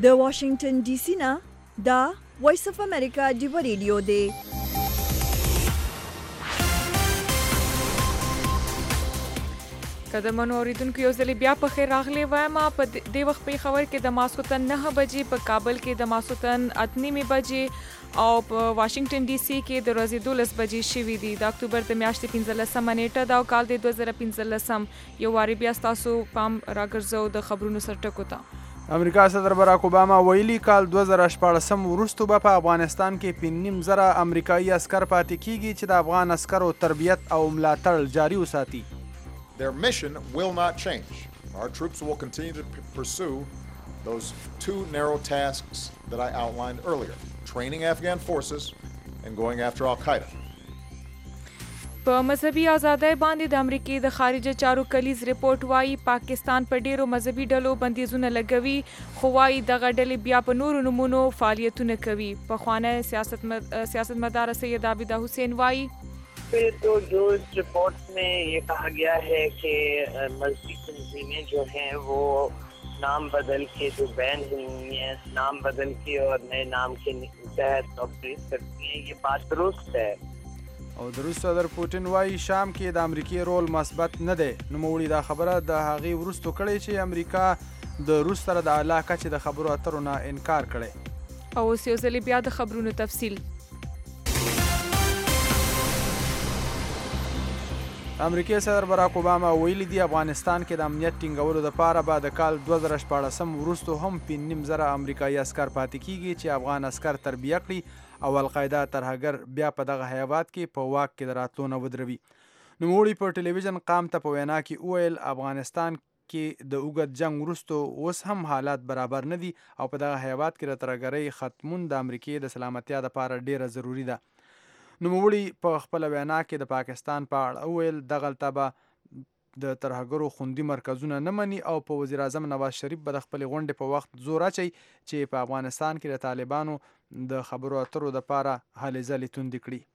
د واشنگټن ډي سي نه دا وایس اف امریکا ډیو ریډیو دی. قدمونو اوریدونکو یو ځل بیا په خیر راغلی وایم. په دې وخت په خبر کې د ماسخوتن 9 بجې، په کابل کې د ماسخوتن 8:30 بجې او په واشنگټن ډي سي کې د ورځې 12 بجې شوي دي. د اکتوبر د میاشتې 15 نیټه دا او کال د 2015 یو واری بیا تاسو پام راګرځو د خبرونو سرټکو ته. امریکا صدر براک اوباما ویلي کال 2014 وروسته به په افغانستان کې 5.5 امریکایي عسکر پاتې کیږي چې د افغان عسکرو تربیت او ملاتړ جاري وساتي. Their mission will not change. Our troops will continue to pursue those two narrow tasks that I outlined earlier, training Afghan forces and going after Al-Qaeda. په مذهبي ازادۍ باندې د امریکای د خارجه چارو کلیز ریپورت وايي پاکستان په ډیرو مذهبي ډلو بندیزونه لګوي، خو وايي دغه ډلې بیا په نورو نمونو فعالیتونه کوي. پخوانی سیاستمدار سید عابد حسین وايي तो जो इस रिपोर्ट में ये कहा गया है कि मजहबी तंजीमें जो हैं वो नाम बदल के जो बैन हुई हैं, नाम बदल के और नए नाम के तहत ऑपरेट करती हैं, ये बात दुरुस्त है. او د روس صدر پوتین وايي شام کې د امریکای رول مثبت نه دی. نوموړي دا خبره د هغې وروسته کړې چې امریکا د روس سره د اعلی کچې د خبرو اترو نه انکار کړی. او اوس یو ځل بیا د خبرونو تفصیل. امریکای صدر براک اوباما ویلي دی افغانستان کې د امنیت ټینګولو لپاره به د کال 2014 وروسته هم 5.5 امریکایي عسکر پاتې کیږي چې افغان عسکر تربیه کړي او القاعده ترهګر بیا په دغه هیواد کې په واک کې د راتلو نه ودروي. نوموړي په ټلویزیون قام ته په وینا کې وویل افغانستان کې د اوږد جنګ وروسته اوس هم حالات برابر نه دي او په دغه هیواد کې د ترهګرۍ ختمون د امریکای د سلامتیا لپاره ډیره ضروری ده. نوموړي په خپل وینا کې د پاکستان په اړه وویل دغلته به د ترهګرو خوندي مرکزونه نه مني او په وزیر اعظم نواز شریف به د خپل غونډې په وخت زور اچي چې په افغانستان کې د طالبانو د خبرو اترو لپاره هلې ځلې توندې کړي.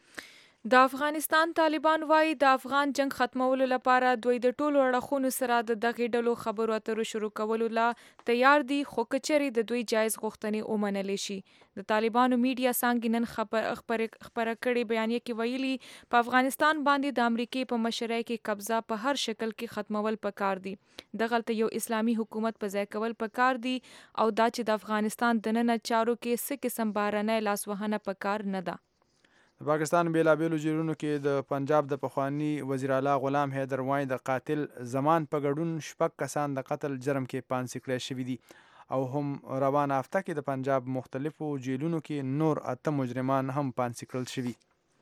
د افغانستان طالبان وايي د افغان جنگ ختمولو لپاره دوی د ټولو اړخونو سره د دغې ډلو خبرو اترو شروع کولو لا تیار دي، خو کچري د دوی جایز غوښتنې ومنل شي. د طالبانو میډیا څانګې نن خبره کړې بیانیه کې ویلي په افغانستان باندې د امریکای په مشرۍ کې قبضه په هر شکل کې ختمول پکار دي. دغلته یو اسلامي حکومت په ځای کول پکار دي او دا چې د افغانستان دننه چارو کې څه قسم بهرنۍ لاسوهنه پکار نه ده. د پاکستان بیلابیلو جیلونو کې د پنجاب د پخوانی وزیر اعلی غلام حیدر وایي د قاتل زمان په ګډون 6 کسان د قتل جرم کې پانسي کړای شوي دي او هم روان هفته کې د پنجاب مختلفو جیلونو کې نور 8 مجرمان هم پانسي کړل شوي.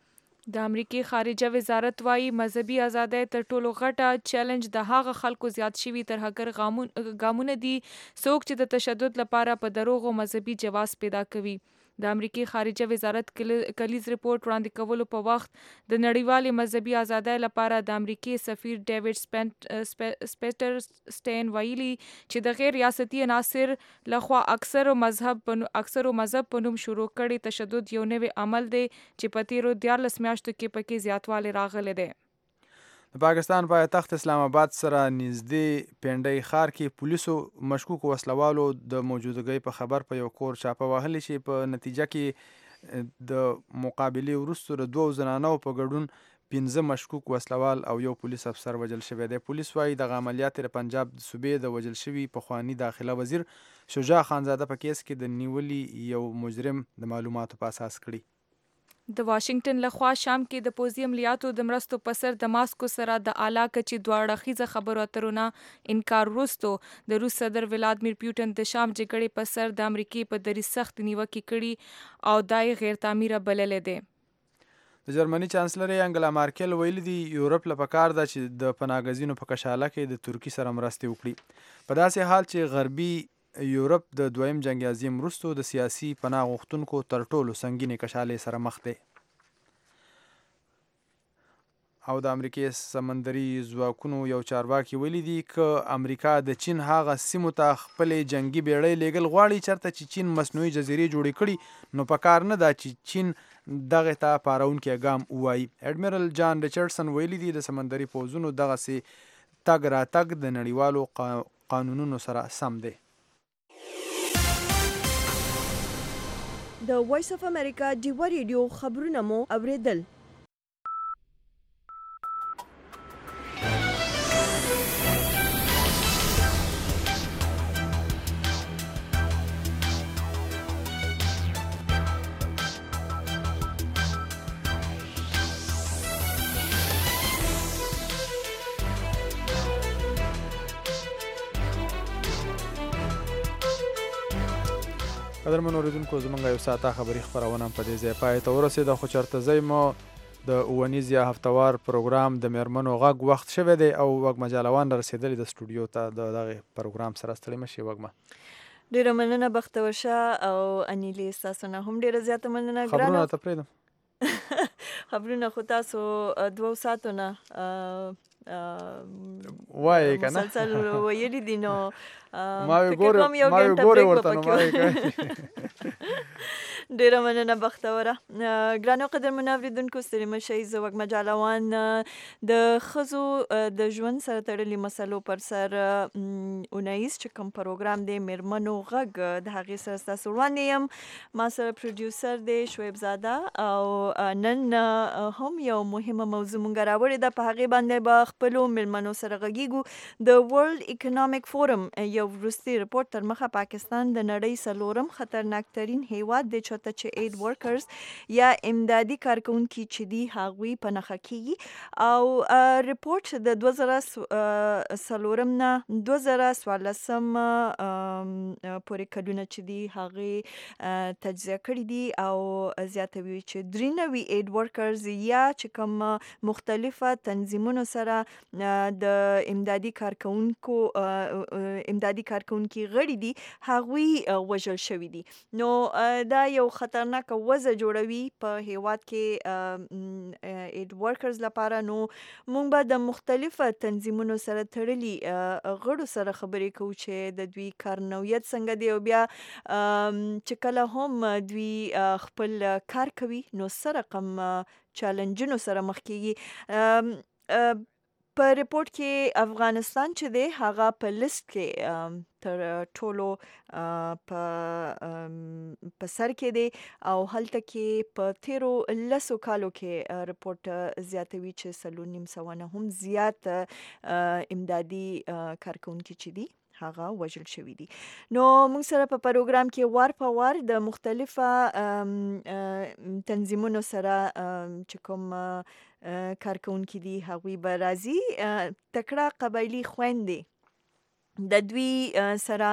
د امریکای خارجه وزارت وايي مذهبي ازادۍ تر ټولو غټه چیلنج د هغه خلکو زیات شوي ترهګر ګامونه دي څوک چې د تشدد لپاره په دروغو مذهبي جواز پیدا کوي. د امریکای خارجه وزارت کلیز ریپورت وړاندې کولو په وخت د نړیوالې مذهبي ازادۍ لپاره د امریکای سفیر ډیوډ سپیټر سټین ویلي چې د غیر ریاستي عناصر لخوا اکثرو مذهب په نوم شروع کړي تشدد یو نوی عمل دی چې په تیرو 14 میاشتو کې پکې زیاتوالی راغلی دی. د پاکستان پایتخت اسلام آباد سره نږدې پنډۍ ښار کې پولیسو مشکوکو وسلوالو د موجودګۍ په خبر په یو کور چاپه وهلې چې په نتیجه کې د مقابلې وروسته د 2 زنانو په ګډون 15 مشکوک وسلوال او یو پولیس افسر وژل شوی دی. پولیس وايي دغه عملیات د پنجاب د صوبې د وژل شوي پخوانی داخله وزیر شجاع خانزاده په کیس کې د نیولي یو مجرم د معلوماتو په اساس کړي. د واشنگټن لخوا شام کې د پوځي عملیاتو د مرستو په سر د ماسکو سره د اعلی کچې دوه اړخیزه خبرو اترو نه انکار وروسته د روس صدر ولادیمیر پوتین د شام جګړې په سر د امریکای په دریځ سخت نیوکې کړي او دای غیر تعمیره بللې ده. د جرمني چانسلر انګلا مارکل ویلي دی یورپ له پکار ده چې د پناهګزینو په کشاله کې د ترکی سره مرستې وکړي په داسې حال چې غربي یورپ د دویم جنگ عظیم وروسته د سیاسي پناه غوښتونکو تر ټولو سنګینې کشالې سره مخ دی او د امریکای سمندري ځواکونو یو چارواکي ویلي دی که امریکا د چین هغه سیمو ته خپلې جنگي بیړۍ لیږل غواړي چېرته چې چین مصنوعي جزیرې جوړې کړي نو پکار نه ده چې چین دغه ته پارونکی ګام ووایي. اډمیرل جان ریچارډسن ویلي دی د سمندري پوځونو دغسې تګ راتګ د نړیوالو قانونونو سره سم دی. د وایس اف امریکا ډیوه ریډیو خبرونه مو اوریدل. قدرمن اوریدونکو زمونږ یو ساعته خبري خپرونه په دې ځای پای ته ورسېده، خو چېرته ځای مو د اوونیز یا هفتوار پروګرام د میرمنو غږ وخت شوی دی او وږمه جالوان رسېدلې د سټوډیو ته د دغې پروګرام سره. ستړې مه شئ وږمه. ډیره مننه بختور شه او انیلې ستاسو نه هم ډیره زیاته مننه. خبرونه ته پرېږدم. خبرونه خو تاسو 2 ساعتو نه وایي که نه مسلسل ویلي دي نو ما وی ګورې ورته نو ما وی ډیره مننه بختوره. ګرانو قدرمنو اوریدونکو ستړي مه شئ. زه وږمه جالوان د ښځو د ژوند سره تړلي مسلو پر سر اونیز چې کوم پروګرام دی میرمنو غږ د هغې سره ستاسو وړاندې یم. ما سره پروډیوسر دی شعیب زاده او نن هم یو مهمه موضوع مونږ راوړې ده، په هغې باندې به خپلو میرمنو سره غږیږو. د ورلد اکنامک فورم یو وروستي رپورټ تر مخه پاکستان د نړۍ 4م خطرناک ترین هیواد دی چاته چې اید ورکرز یا امدادي کارکونکي چې دي هغوی په نښه کیږي. او رپورټ د 2014 نه 2014 پورې کلونه چې دي هغې تجزیه کړي دي او زیاتوي چې 93 اید ورکرز یا چې کوم مختلفه تنظیمونو سره د امدادي کارکونکي غړي دي هغوی وژل شوي دي. نو دا یو خطرناک وضع جوړوي په هیواد کې اید ورکرز لپاره. نو مونږ به د مختلفه تنظیمونو سره تړلي غړو سره خبرې کوو چې د دوی کار نوعیت څنګه دی او بیا چې کله هم دوی خپل کار کوي نو څه رقم چالنجونو سره مخ کیږي. په ریپورت کې افغانستان چې دی هغه په لیست کې تر ټولو په سر کې دی او هلته کې په تیرو 10 کالو کې ریپورت زیاتوي چې 4.5 نه هم زیات امدادي کارکونکي چې دي هغه وژل شوي دي. نو موږ سره په پروګرام کې وار په وار د مختلفه تنظیمونو سره چې کوم کارکونکي دي هغوی به راځي. تکړه قبایلي خویندې د دوی سره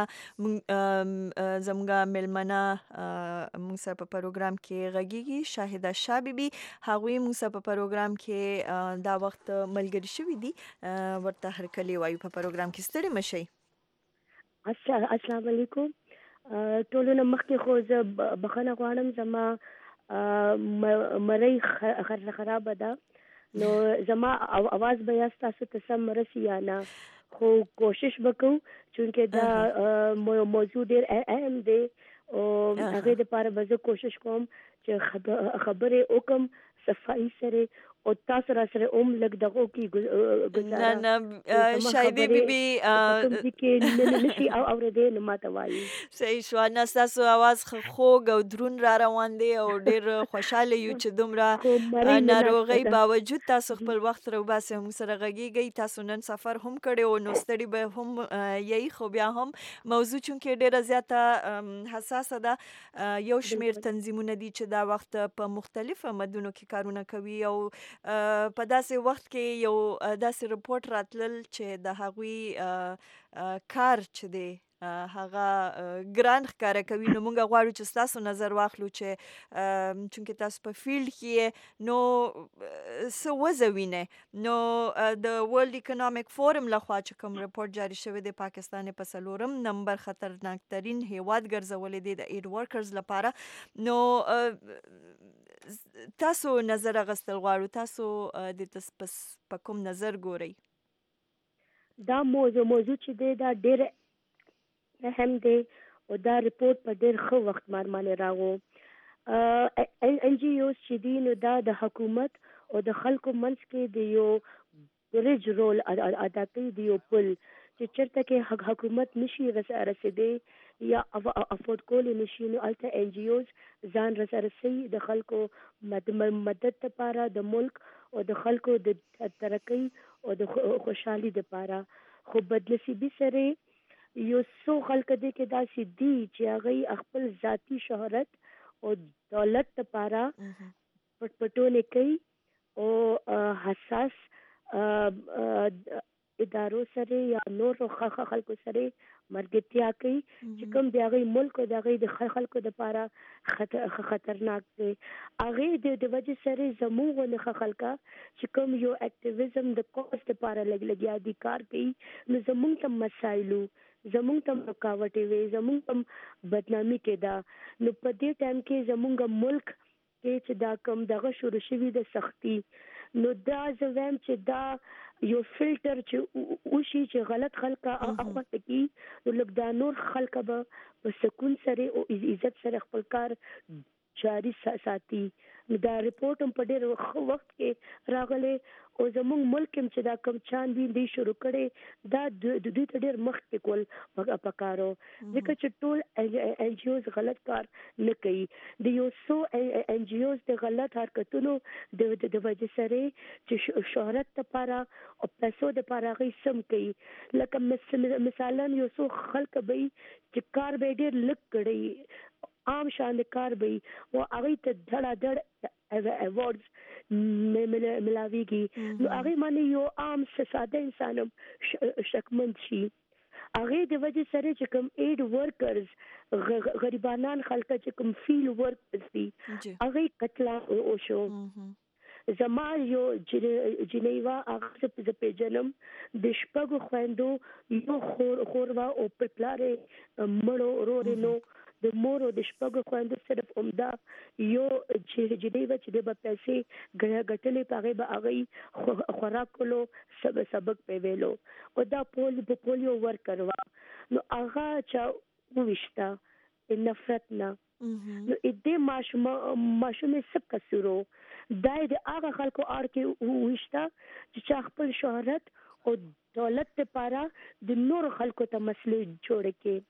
زموږ میلمنه موږ سره په پروګرام کې غږیږي. شاهده شاه بیبي هغوی موږ سره په پروګرام کې دا وخت ملګري شوي دي، ورته هرکلی وایو په پروګرام کې. ستړي مه شئ. السلام علیکم. ټولو نه مخکې خو زه بخښنه غواړم، زما مرۍ خرابه ده نو زما اواز به یا ستاسو ته سم رسي یا نه، خو کوشش وکړو چونکې دا موضوع ډېر اهم دی او هغې دپاره به زه کوشش کوم چې خبرې وکړم صفایي سره او تاسو را سره لږ دغو کې نه نه شایدې بیبي کې نشي اورېدی نو ماته وایي. صحیح شوه. نه ستاسو اواز خوږ او دروند را روان دی او ډېر خوشحاله یو چې دومره ناروغۍ باوجود تاسو خپل وخت راوباسئ موږ سره غږیږئ. تاسو نن سفر هم کړی او نو ستړي به هم یی، خو بیا هم موضوع چونکې ډېره زیاته حساسه ده. یو شمېر تنظیمونه دي چې دا وخت په مختلفو مدونو کې کارونه کوي او په داسې وخت کې یو داسې رپورټ راتلل چې د هغوی کار چې دی هغه ګران ښکاره کوي. نو موږ غواړو چې ستاسو نظر واخلو چې چونکې تاسو په فیلډ کې نو څه وضع وینئ. نو د ورلد اکنامک فورم لخوا چې کوم رپورټ جاری شوی دی پاکستان په 4م نمبر خطرناک ترین هیواد ګرځولی دی د اید ورکرز لپاره. نو تاسو نظر اخیستل غواړو، تاسو د په کوم نظر ګورئ؟ دا موضوع چې دی دا ډېر اهم دی او دا رپورټ په ډېر ښه وخت باندې راغو. NGOs چې دي نو دا د حکومت او د خلکو منځ کې د یو برج رول ادا کوي د یو پل چې چېرته کې حکومت نشي رسېدی یا افورد کولی نشي نو هلته ان جی اوز ځان رسوي د خلکو مدد لپاره د ملک او د خلکو د ترقۍ او د خوشحالي لپاره. خو بدنصیبي سره یو څو خلک دي کې داسې دي چې هغوی خپل ذاتي شهرت او دولت لپاره پټپټونې کوي او حساس ادارو سره یا نور خلکو سره مرګتیا کوي چې کوم د هغوی ملک او د هغوی د خلکو لپاره خطرناک دی. هغې د وجې سره زموږ غوندې خلکه چې کوم یو اکټیویزم د کاز لپاره لګیا دي کار کوي نو زموږ ته مسایلو زموږ ته رکاوټې وي زموږ ته بدنامي کېده نو په دې ټایم کې زموږ ملک کې چې دا کوم دغه شروع شوي د سختي نو دا زه وایم چې دا یو فلټر چې وشي چې غلط خلکه اخوته کی نو لږ دا نور خلکه به په سکون سره او عزت سره خپل کار جاری ساتي. دا رپورټ هم په ډېر وخت کې راغلی او زموږ ملک هم چې دا کم چاندین دی شروع کړي دا د دوی ته ډېر مخکې کول پکارو ځکه چې ټول ان جی اوز غلط کار نه کوي د یو څو ان جی اوز د غلط حرکتونو د وجې سره چې شهرت لپاره او پیسو لپاره هغوی سم کوي لکه مثالا یو څو خلک به چې کار به ډېر لږ کړی عام شان کار به او هغوی ته دړه ایوارډز ملاویږي نو هغوی باندې یو عام ساده انسان هم شکمند شي. هغې د وجې سره چې کوم ایډ ورکرز غریبانان خلک چې کوم فیلډ ورکرز دي هغوی قتل وشو. زما یو جنیوا هغه زه پیژنم د شپږو خویندو یو خوروا او په پلارې مړو ورورې نو د مور او د شپږو خویندو صرف عمده یو جنیوا چې د به پیسې ګټلې په هغې به هغوی خوراک کولو سبق پې ویلو او دا پولیو ورکر وه نو هغه چا وویشته نفرت نه نو دې ماشومې څه قصور و دا یې د هغه خلکو اړ کې وویشته چې چا خپل شهرت او دولت لپاره د نورو خلکو ته مسلې جوړې کړي.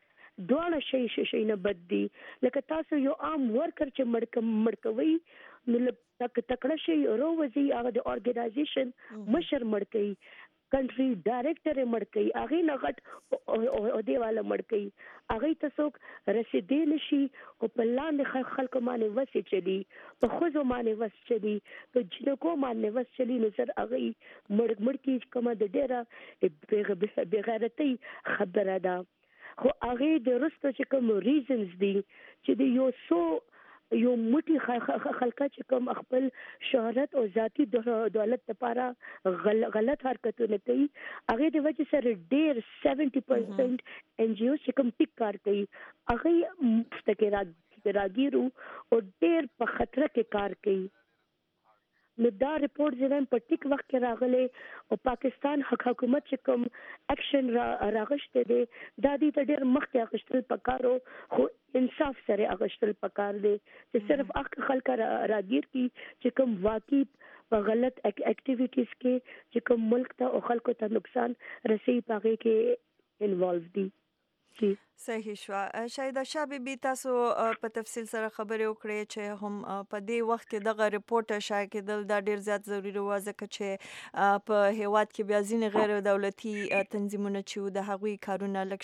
دواړه شي نه بد دي لکه تاسو یو عام ورکر چې مړ کوي نو تکړه شي روزي هغه د ارګنایزیشن مشر مړ کوي کنټري ډایریکټر مړ کوي هغې نه غټ عہدې والا مړ کوي هغوی ته څوک رسېدی نشي او په لاندې خلکو باندې وسې چلي په ښځو باندې وس چلي په جنکو باندې وس چلي نو سر هغوی مړ کړي کومه د ډېره بېغیرتۍ خبره ده. خو هغې د وروسته چې کوم ریزنز دي چې د یو موټي خلکه چې کوم خپل شهرت او ذاتي دولت لپاره غلط حرکتونه کوي هغې د وجې سره ډېر 70% ان جی اوز چې کوم ټیک کار کوي هغوی مفته کې راګیرو او ډېر په خطره کې کار کوي. نو دا رپورټ زموږ په ټیک وخت کې راغلی او پاکستان حکومت چې کوم اکشن راغشته دی دا دې ته ډېر مخکې اخیستل پکارو خو انصاف سره اخیستل پکار دی چې صرف هغه خلک راګیر کی چې کوم واقعي په غلط اکټیویټیز کې چې کوم ملک ته او خلکو ته نقصان رسي پاږي کې انوالو دي. صحیح شو. شاهده شاه بیبي تاسو په تفصیل سره خبرې وکړې چې هم په دې وخت کې دغه رپورټ شایع کېدل دا ډیر زیات ضروري و ځکه چې په هیواد کې بیا ځینې غیر دولتي تنظیمونه چې د هغوی کارونه لږ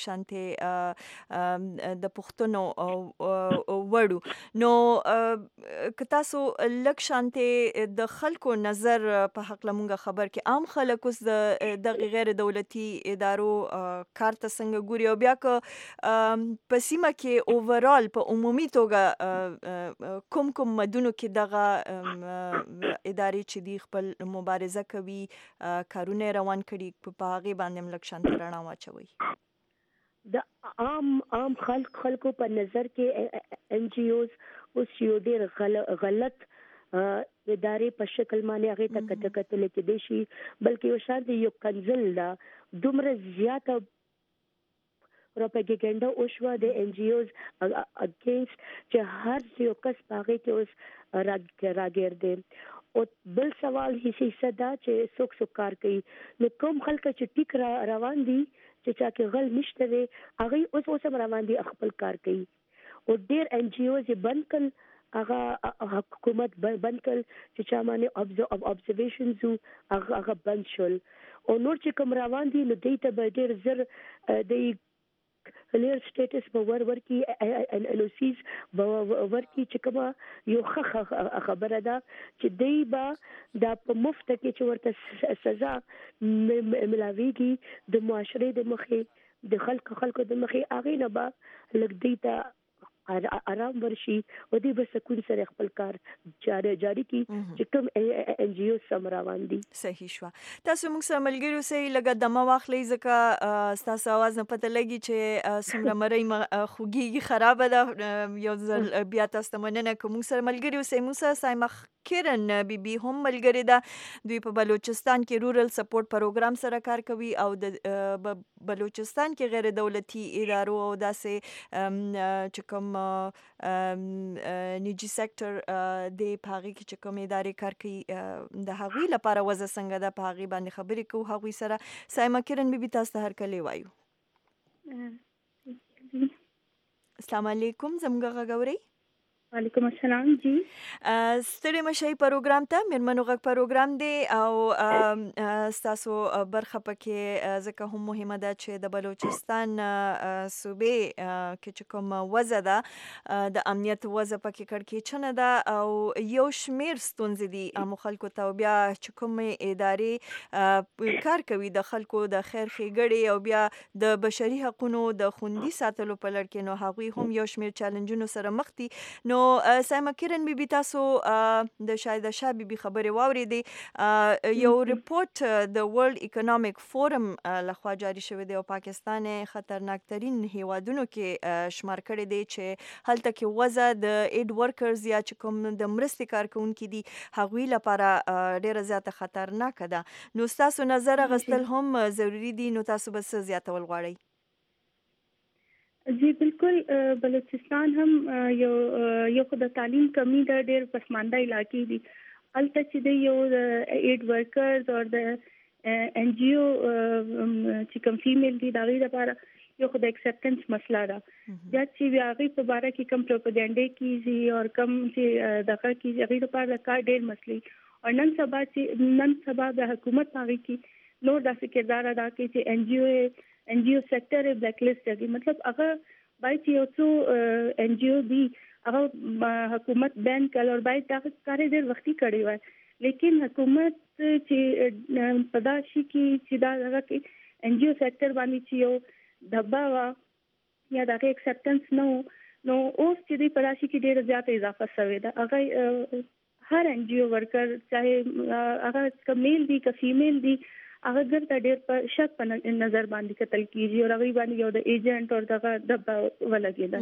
شانتې د پوښتنو وړو نو که تاسو لږ شانتې د خلکو نظر په حق لمونږ خبر کې عام خلک اوس د غیر دولتي ادارو کار ته څنګه ګوري او بیا که په سیمه کې اوورال په عمومي توګه کوم مدونو کې دغه ادارې چې دی خپل مبارزه کوي کارونه روان کړي په هغې باندې هم لږ شانتې رڼا واچوئ. د عام خلکو په نظر کې ان جی اوز اوس یو ډېر غلط ادارې په شکل باندې هغې ته کتل کېدای شي بلکې یو شان یو کنزل ده دومره زیاته پروپاګاندا وشوه د ان جی اوز اگینست چې هر یو کس هغې کې اوس راګیر دی او بل سوال حصہ دا چې څوک کار کوي نو کوم خلک چې ټیک روان دي چې چا کې غل نشته وي هغه اوس هم روان دي خپل کار کوي او ډیر ان جی اوز بند کړ هغه حکومت بند کړ چې چا باندې observations هغه بند شول او نور چې کوم روان دي نو دوی ته به ډیر زر د کلیر سټیټس په ورکی ان او سیز ورکی چې کومه یو خبره ده چې دوی به دا په مفت کې چې ورته سزا ملاويږي د معاشره د مخې د خلکو د مخې هغه نه به لګ دی ته آرام ورشي او دې به سکون سره خپل کار جاری کی چې کوم ان جی او سم روان دي. صحیح شو. تاسو موږ سره ملګرو سره لګا دمه واخلې ځکه تاسو आवाज نه پته لګي چې سمره مړی خوږي خراب ده یو ځل بیا تاسو مننه کوم سره ملګرو سره موسی سایمخ کرن بی هم ملګری ده دوی په بلوچستان کې رورل سپورټ پروګرام سره کار کوي او د بلوچستان کې غیر دولتي ادارو او داسې چې کوم نيجي سېکټر د پاغي کې چې کوم ادارې کار کوي د هغوی لپاره وځه څنګه د پاغي باندې خبرې کوو هغوی سره سایما کرن بی تاسو هر کله وایو. السلام علیکم زموږ غوړی. وعلیکم السلام. جی ستړي مشي پروګرام ته مرمنو غږ پروګرام دی او تاسو برخه پکې ځکه هم مهمه ده چې د بلوچستان صوبې کې چې کوم وضع ده د امنیت وضع پکې کړکېچنه ده او یو شمیر ستونزې دي خلکو ته بیا چې کوم ادارې کار کوي د خلکو د خیر ښېګړې او بیا د بشري حقوقو د خوندي ساتلو په لړ کې نو هغوی هم یو شمیر چیلنجونو سره مخ دي. نو سایما کرن بی تاسو د شاید شاه بی خبرې واورېدې یو ریپورت د ورلد اکونومیک فورم لخوا جاری شوی دی او پاکستان خطرناک ترین هیوادونو کې شمار کړی دی چې هلته کې وضع د ایډ ورکرز یا چې کوم د مرستې کارکونکي دي هغوی لپاره ډیره زیاته خطرناک ده. نو تاسو نظر غستل هم ضروری دي نو تاسو به څه زیاتول غواړئ؟ جی بالکل بلوچستان هم یو خو د تعلیم کمی د ډېر پسمانده علاقې دي البته چې د یو ایډ ورکرز او د ان جی او چې کوم فیمیل دي دا غي لپاره یو خو د اکسپټنس مسله ده دا چې هغه په اړه کې کوم پروپاګاندا کیږي او کوم چې دغه کې هغه لپاره کار ډېر مسلې او نن سبا د حکومت هغه کې نور داسې کردار ادا کوي چې ان جی او سیکٹر بلیک لسٹ دی مطلب هغه باید چې یو څو ان جی او دی هغه حکومت بین کړ او باید دا کار ډېر وختي کړی وای لیکن حکومت چې پداشي کې چې دا هغه کې ان جی او سیکٹر باندې چې یو دبا وا یا دا اکسپټنس نو اوس چې دی پداشي کې ډېر زیات اضافه شوی دا هغه هر ان جی او ورکر چاهے هغه کمیل دی که فیمیل دی هغه ګرته ډېر په شک په نظر باندې کتل کیږي او هغه باندې یو د ایجنټ او دغه دبا ولګیدل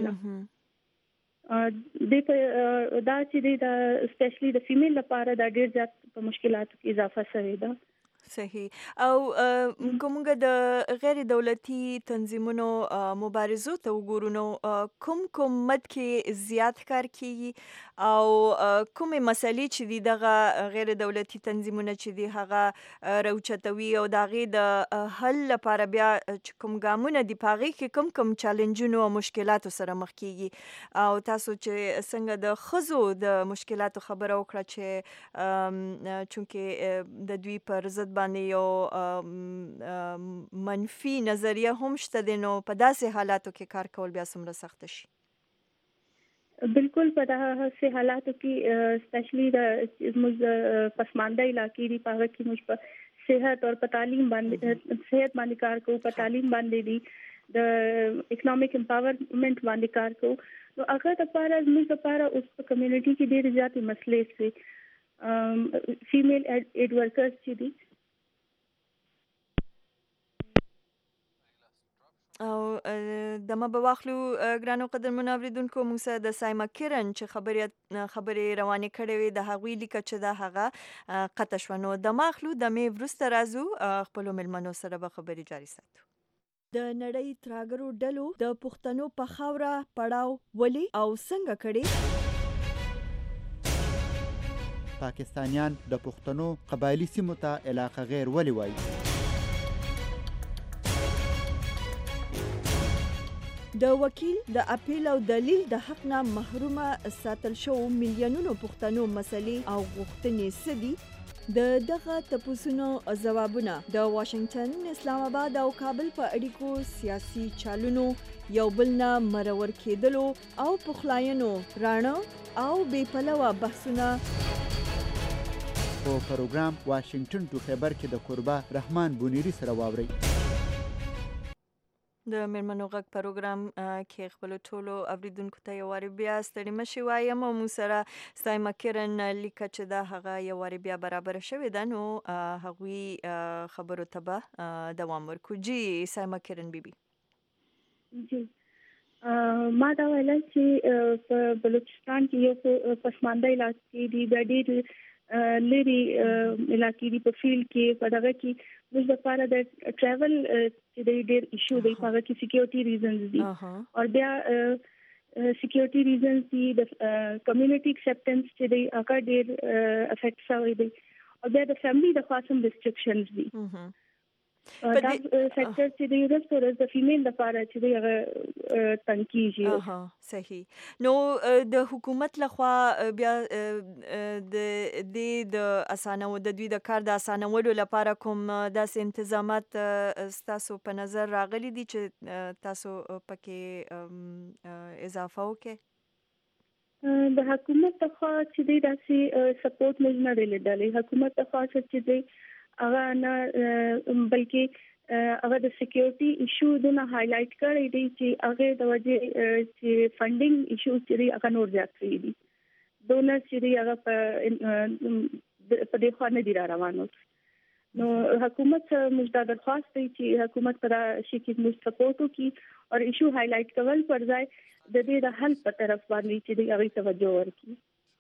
دا چې دا سپیشلی د فیمیل لپاره دا ډېر زیات په مشکلاتو کې اضافه شوی ده. صحیح. او کومګه د غیر دولتي تنظیمونو مبارزو ته وګورو نو کوم مد کې زیات کار کیږي او کومه مسلې چې دي دغه غیر دولتي تنظیمونه چې دي هغه راوچتوي او دغه د حل لپاره بیا کوم ګامونه دي پاغي کې کوم چیلنجونو او مشکلاتو سره مخ کیږي او تاسو چې څنګه د خزو د مشکلاتو خبره وکړه چې چونکه د دوی پر ضد باندې یو منفي نظریه هم شته نو په داسې حالاتو کې کار کول بیا څومره سخت شي؟ بالکل په داسې حالاتو کې سپیشلی د پسمانده علاقې دی په هغه کې موږ په صحت او په تعلیم باندې صحت باندې کار کوو په تعلیم باندې دی د اکونومیک امپاورمنت باندې کار کوو نو هغه لپاره موږ لپاره اوس په کمیونټي کې ډېر زیاتې مسلې سي فیمیل ایډ ورکرز چې دي او دمه به واخلو ګرانو قدرمنو اوریدونکو موږ سره د سایما کرن چې خبرې روانې کړې وي د هغوی لیکه چې دا هغه قطع شوه نو دمه اخلو دمې وروسته راځو خپلو مېلمنو سره به خبرې جاري ساتو. د نړۍ تراګرو ډلو د پښتنو په خاوره پړاو ولې او څنګه کړي پاکستانیان د پښتنو قبایلي سیمو ته علاقه غیر ولې وایي؟ د وکیل د اپیل او دلیل د حق نه محرومه ساتل شو میلیونونو پښتنو مسلې او غوښتنې سدي دغه تپوسونو ځوابونه د واشنگټن، اسلام آباد او کابل په اړیکو سیاسي چالونو یو بل نه مرور کېدلو او پخلاینو راڼه او بې پلوه بحثونه په پروګرام واشنگټن ټو خیبر کې د قربا رحمان بونیری سره واورئ. د میرمنو غږ پروګرام کې خپل ټولو اوریدونکو ته یو واری بیا ستړي مشي وایم او موږ سره ستایمه کرن لیکه چې دا هغه یو واری بیا برابر شوې ده نو هغوی خبرو ته به دوام ورکو. جی ستایمه کرن بیبي. جی ما دا ویل چې په بلوچستان کې یو پسمانده علاقې دي د ډېر لري علاقې دي په فیلډ کې په دغه کې موږ لپاره د ټریول چې د ډېر ایشو دی په هغه کې سکیورټي ریزنز دي او بیا سکیورټي ریزنز دي د کمیونټي اکسپټنس چې دی هغه ډېر افیکټ شوی دی او بیا د فیملی د خاصم ریسټریکشنز دي دا سیکټر چې دی ورسره د فیمیل لپاره چې دی هغه تنکیږي. صحیح. نو د حکومت لخوا بیا د اسانو د دوی د کار د اسانولو لپاره کوم داسې انتظامات تاسو په نظر راغلي دي چې تاسو پکې اضافه وکړئ؟ د حکومت لخوا چې دی داسې سپورټ موږ نه دی لیدلی. حکومت لخوا چې دی هغه نه بلکې هغه د سکیورټي ایشو دونه هایلایټ کړی دی چې هغه د وجه چې فندینګ ایشو چې هغه نور زیات شوي دي. ډونر چې هغه په دې خوا نه دي روانو. نو حکومت موږ دا درخواست دی چې حکومت پر شي کې موږ سپورټ وکړي او ایشو هایلایټ کول پر ځای د دې د حل په طرف باندې چې هغه توجه ورکړي.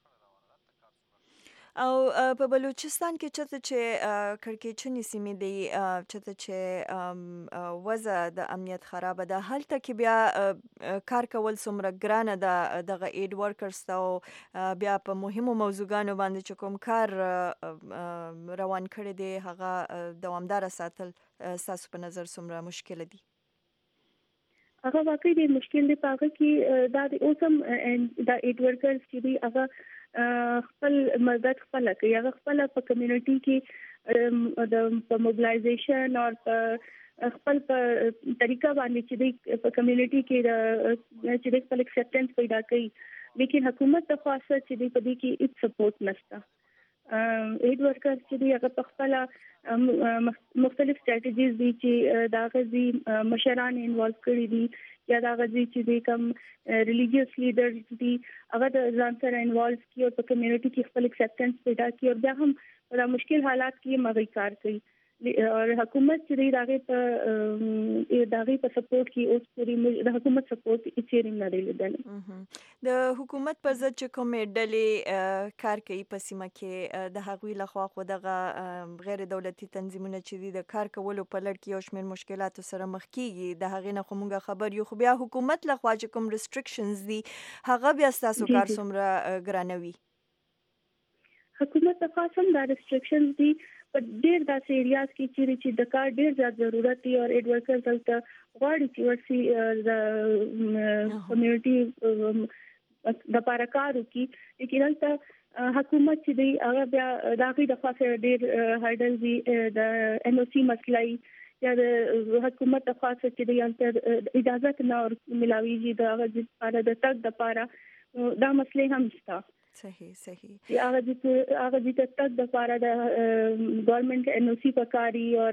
او په بلوچستان کې چې کړکېچنې سیمې دي چې وضع د امنیت خرابه ده هلته کې بیا کار کول څومره ګرانه ده دغه ایډ ورکرز ته او بیا په مهمو موضوعګانو باندې چې کوم کار روان کړی دی هغه دوامداره ساتل ستاسو په نظر څومره مشکل دي؟ هغه واقعي ډېر مشکل دی. په هغه کې دا د اوسم د ایډ ورکرز چې دی هغه خپل مدد خپل کوي. هغه خپل په کمیونټي کې د موبلایزیشن او خپل په طریقه باندې چې د کمیونټي کې د خپل اکسپټنس پیدا کوي. لیکن حکومت د خاصه چې په دې کې هیڅ سپورټ نشته. ایډ ورکرز چې هغه په خپل مختلف سټریټجیز دي چې دا غزي مشران انوالو کړي دي یا دا غزي چې کوم ریلیجیوس لیډرز دي هغه د ځان سره انوالو کیږي او په کمیونټي کې خپل اکسپټنس پیدا کوي او بیا هم په مشکل حالات کې مغوي کار کوي. اور حکومت چې داغي په سپورټ کې اوس پوری د حکومت سپورټ هیڅ نه لیدل. د حکومت پر ضد چې کومې ډلې کار کوي په سیمه کې د هغوی لخوا خو دغه غیر دولتي تنظیمونه چې د کار کولو په لړ کې یو شمېر مشکلاتو سره مخ کیږي د هغې نه خو موږ خبر یو خو بیا حکومت لخوا چې کوم ریسټریکشنز دي هغه بیا ستاسو کار څومره ګرانوي؟ حکومت لخوا هم دا ریسټریکشنز دي په ډېر داسې ایریاز کې چې د کار ډېر زیات ضرورت دی او ایډ ورکرز ته غواړي چې ورسي د کمیونټي د لپاره کار وکړي. لیکن هلته حکومت چې دی هغه بیا د هغې د خاصه ډېر هایډل دي د ان او سی مسله یا د حکومت د خاصه چې دی هلته اجازه نه ملاویږي د هغه لپاره د تګ لپاره دا مسلې هم شته. صحیح. هغه د تک د لپاره د ګورنمنت ان او سی پکاري او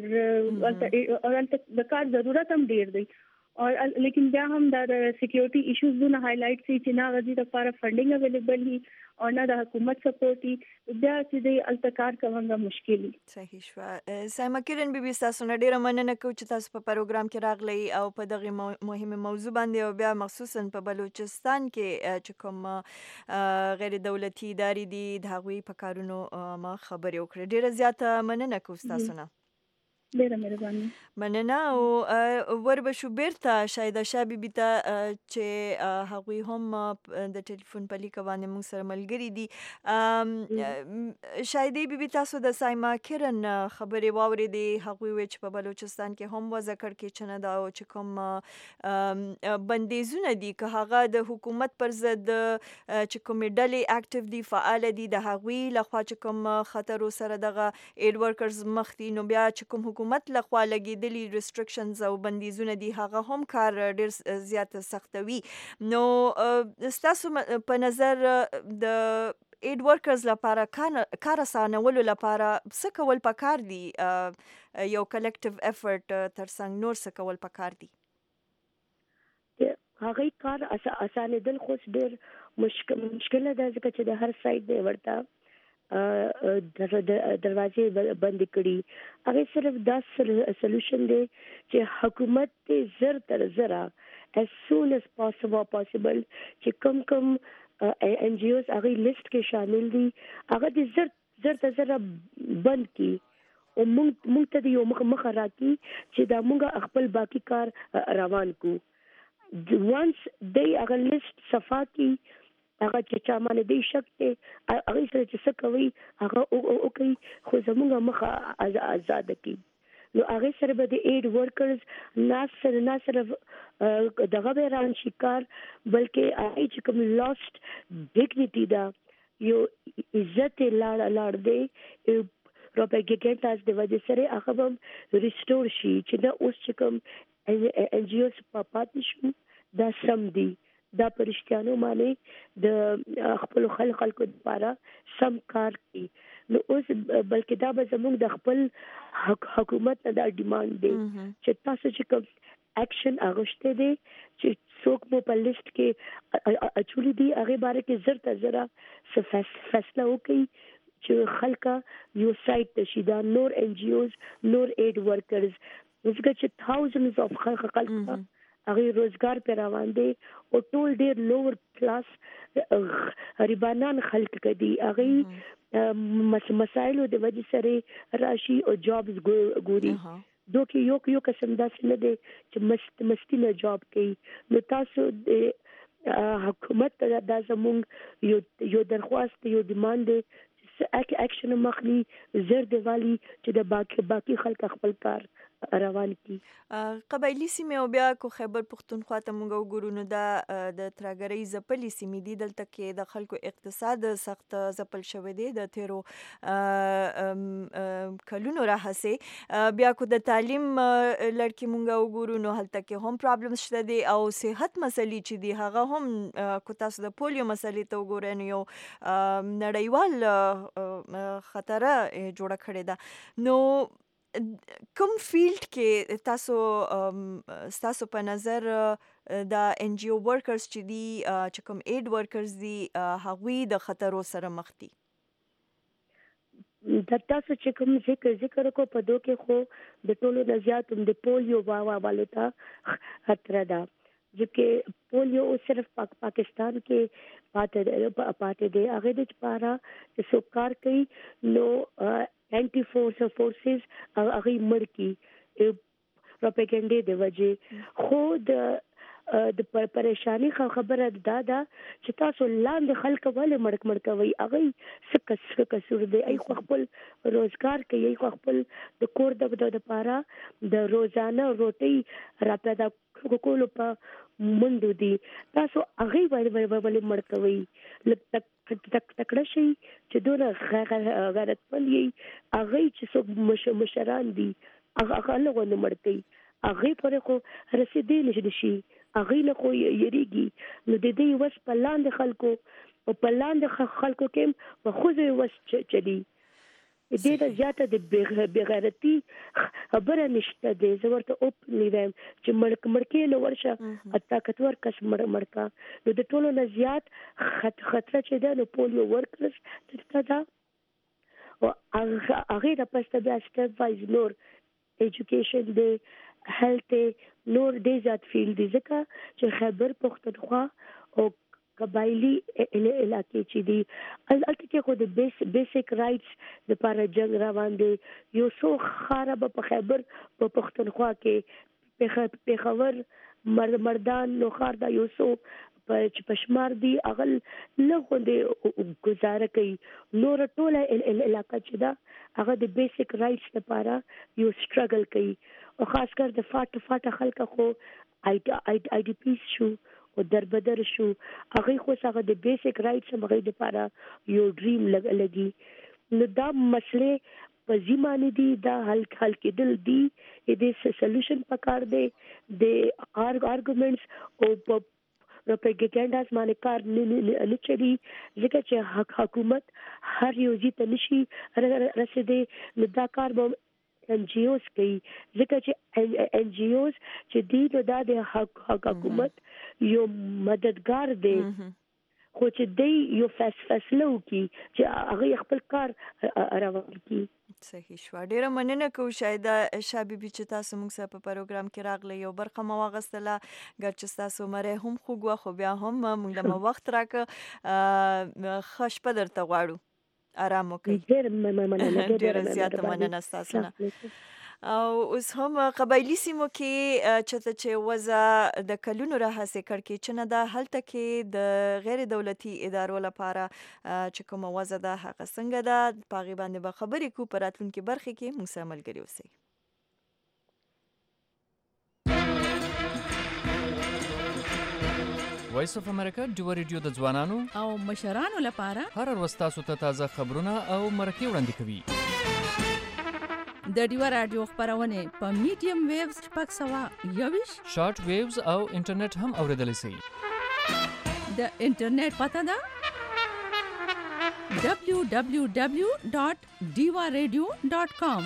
د کار ضرورت هم ډیر دی और लेकिन بیا هم د سکیورټي ایشوز نه هایلایټ شي چې نه غزي د لپاره فندینګ اویلیبل هي او نه د حکومت سپورټ بیا چې د التکار کومه مشکل. صحیح شو. سایمه کرن بیبي تاسو نه ډیره مننه کوم چې تاسو په پروګرام کې راغلی او په دغه مهمه موضوع باندې او بیا مخصوصا په بلوچستان کې چې کوم غیر دولتي ادارې دي د هغوی په کارونو ما خبرې وکړې. ډیره زیاته مننه کوم تاسو نه. ډیره مهرباني. مننه. او وربشو بیرته شایده شاه بیبي ته چې هغوی هم د ټلیفون په لیکه باندې موږ سره ملګري دي. شایدې بیبي تاسو د سایما کرن خبرې واورېدې. هغوی وایي چې په بلوچستان کې هم وضع کړکېچنه ده او چې کوم بندیزونه دي که هغه د حکومت پر ضد چې کومې ډلې اکټیو دي فعاله دي د هغوی لخوا چې کوم خطرو سره دغه ایډ ورکرز مخ دي نو بیا چې کوم حکومت لخوا لګېدلي ریسټرکشنز او بندیزونه دي هغه هم کار ډېر زیات سختوي. نو ستاسو په نظر د ایډ ورکرز لپاره کار اسانولو لپاره څه کول پکار دي؟ یو کلیکټیو افورټ ترڅنګ نور څه کول پکار دي؟ هغه کار اسانېدل خو ډېر مشکله ده ځکه چې د هر سایډ دی ورته دروازې بند کړي. هغه صرف دا سولوشن دی چې حکومت زر تر زره as soon as possible چې کم NGOs هغه لیست کې شامل دي هغه د زر تر زره بند کی او موږ ته یو مخه راکړي چې دا موږ خپل باقی کار روان کو. once they هغه لیست صفا کی هغه چې چا باندې دی شک دی هغه سره چې څه کوي هغه کوي خو زموږ مخه آزاد کی. نو هغه سره به د ایډ ورکرز نه صرف دغه به روان شي کار بلکې هغه چې کوم لاست ډیګنیټي دا یو عزت لاړ دی پروپاګاندا د وجه سره هغه هم ریسټور شي چې دا اوس چې کوم NGOs په پاتې شو دا سم دي دا پرشتيانو باندې د خپل خلکو لپاره سم کار کوي. نو اوس بلکې دا به زموږ د خپل حکومت نه دا ډیماند دی چې تاسو چې کوم اکشن اغوشته دي چې څوک مو په لیست کې اچولي دي هغه باره کې زر تر زره فیصله وکړي چې خلکا یو سایت ته شي دا نور NGOs نور ایډ ورکرز ځکه چې thousands of خلک هغه روزګار پر روان دي او ټول ډېر لوور کلاس غریبانان خلک کدي هغه مسایلو د وجې سره راشي او جابز ګوري دوی یو قسم داسې نه دی چې مستی نه جاب کوي. نو تاسو حکومت دا زموږ یو درخواست یو ډیماند دی اکشن مخنی زر دیوالی چې د باقی خلک خپل کار روان کی. قبایلی سیمه او بیا کو خیبر پختونخوا ته مونږ وګورو نو دا د ترګرۍ زپلې سیمې دي دلته کې د خلکو اقتصاد سخت زپل شوی دی د تیرو کلونو راهسه. بیا کو د تعلیم لړکی مونږ وګورو نو هلته کې هم پرابلم شته دي او صحت مسلې چې دي هغه هم کو تاسو د پولیو مسلې ته وګورئ نو یو نړیوال خطر جوړه کړې ده. نو کوم فیلډ کې تاسو په نظر دا NGO ورکرز چې دي چې کوم ایډ ورکرز دي هغوی د خطرو سره مخ دي؟ تاسو چې کوم ذکر کو په دوه کې خو د ټولو نه زیات د پولیو حواله ته خطر ده ځکه پولیو صرف پاکستان کې پاتې دی هغه د لپاره چې کار کوي نو اینٹی فورسز هغه مړ کی پروپاګاندا د وجه خو د پریشانی خبره ده چې تاسو لاندې خلک ولې مړ کوي هغه څه کسور دی ای خپل روزګار کوي خپل د کور د لپاره د روزانه روټي را پیدا کولو په مندو دي تاسو هغه ولې مړ کوي تکړه شي چې دونه غیرت پلی هغه چې څوک مشران دي هغه له ونه مړ کوي هغه پرې خو رسیدل نشي هغه له خو یریږي نو د دې وس په لاندې خلکو او په لاندې خلکو کې په خوځي وس چدي دې د زیاته د بغیرتی خبره نشته د زورته اوپنلی ویم چې مړکې له ورشه طاقتور کس مړکا نو د ټولو نه زیات خطر چې ده نو پولیو ورکرز دا او هغه د پسته بیا سټپ وایز نور ایجوکیشن دی هیلث نور دې زیات فیلډ دي ځکه چې خیبر پختونخوا او قبایلی علاقې چې دي هلته کې خو د بیسیک رائټس لپاره جنگ روان دی. یو څو خاره به په خیبر په پښتونخوا کې پېښور مردان نوخار دا یو څو په شمار دي هغه نه غوندې ګزاره کوي. نور ټوله علاقه چې ده هغه د بیسیک رائټس لپاره یو سټرګل کوي او خاص کر د فاټه خلکه خو آی ډي پیس شو او دربدر شو هغه خو هغه د بیسیک رائټس هغه لپاره یو ډریم لګي. نو دا مسلې په ځمانه دي دا حل کېدل دي د سولوشن پکار دی د آرګومنټس او پروپاګاندا باندې کار نه چلی ځکه چې حکومت هر یو ځای ته نشي رسیدي. نو دا کار به NGOs کوي ځکه چې NGOs چې دی نو دا د حکومت یو مددگار دی خو چې دی یو فیصله وکړي چې هغه خپل کار روان کړي. صحیح شو. ډیره مننه کوم شایده شابيبي چې تاسو موږ سره په پروګرام کې راغلی یو برخه مو واغستله ګرچې تاسو مره هم خوګوا خو بیا هم موږ له وخت راک خوش په درته غواړو آرام وکړئ. ډیره زیاته مننه تاسو نه. او اوس هم قبایلی سیمو کې چې وضع د کلونو راهسې کړکېچنه ده هلته کې د غیر دولتي ادارو لپاره چې کومه وضع ده هغه څنګه ده په هغې باندې به خبرې کوو په راتلونکي برخې کې موږ سره ملګري اوسئ. وایس اف امریکا ډیو ریډیو د ځوانانو او مشرانو لپاره هر ورځ تاسو ته تازه خبرونه او مرکې وړاندې کوي. د ډیو رادیو خبرونه په میډیم ویوز 621 شارټ ویوز او انټرنیټ هم اوریدل شي. د انټرنیټ پته ده www.diwaradio.com.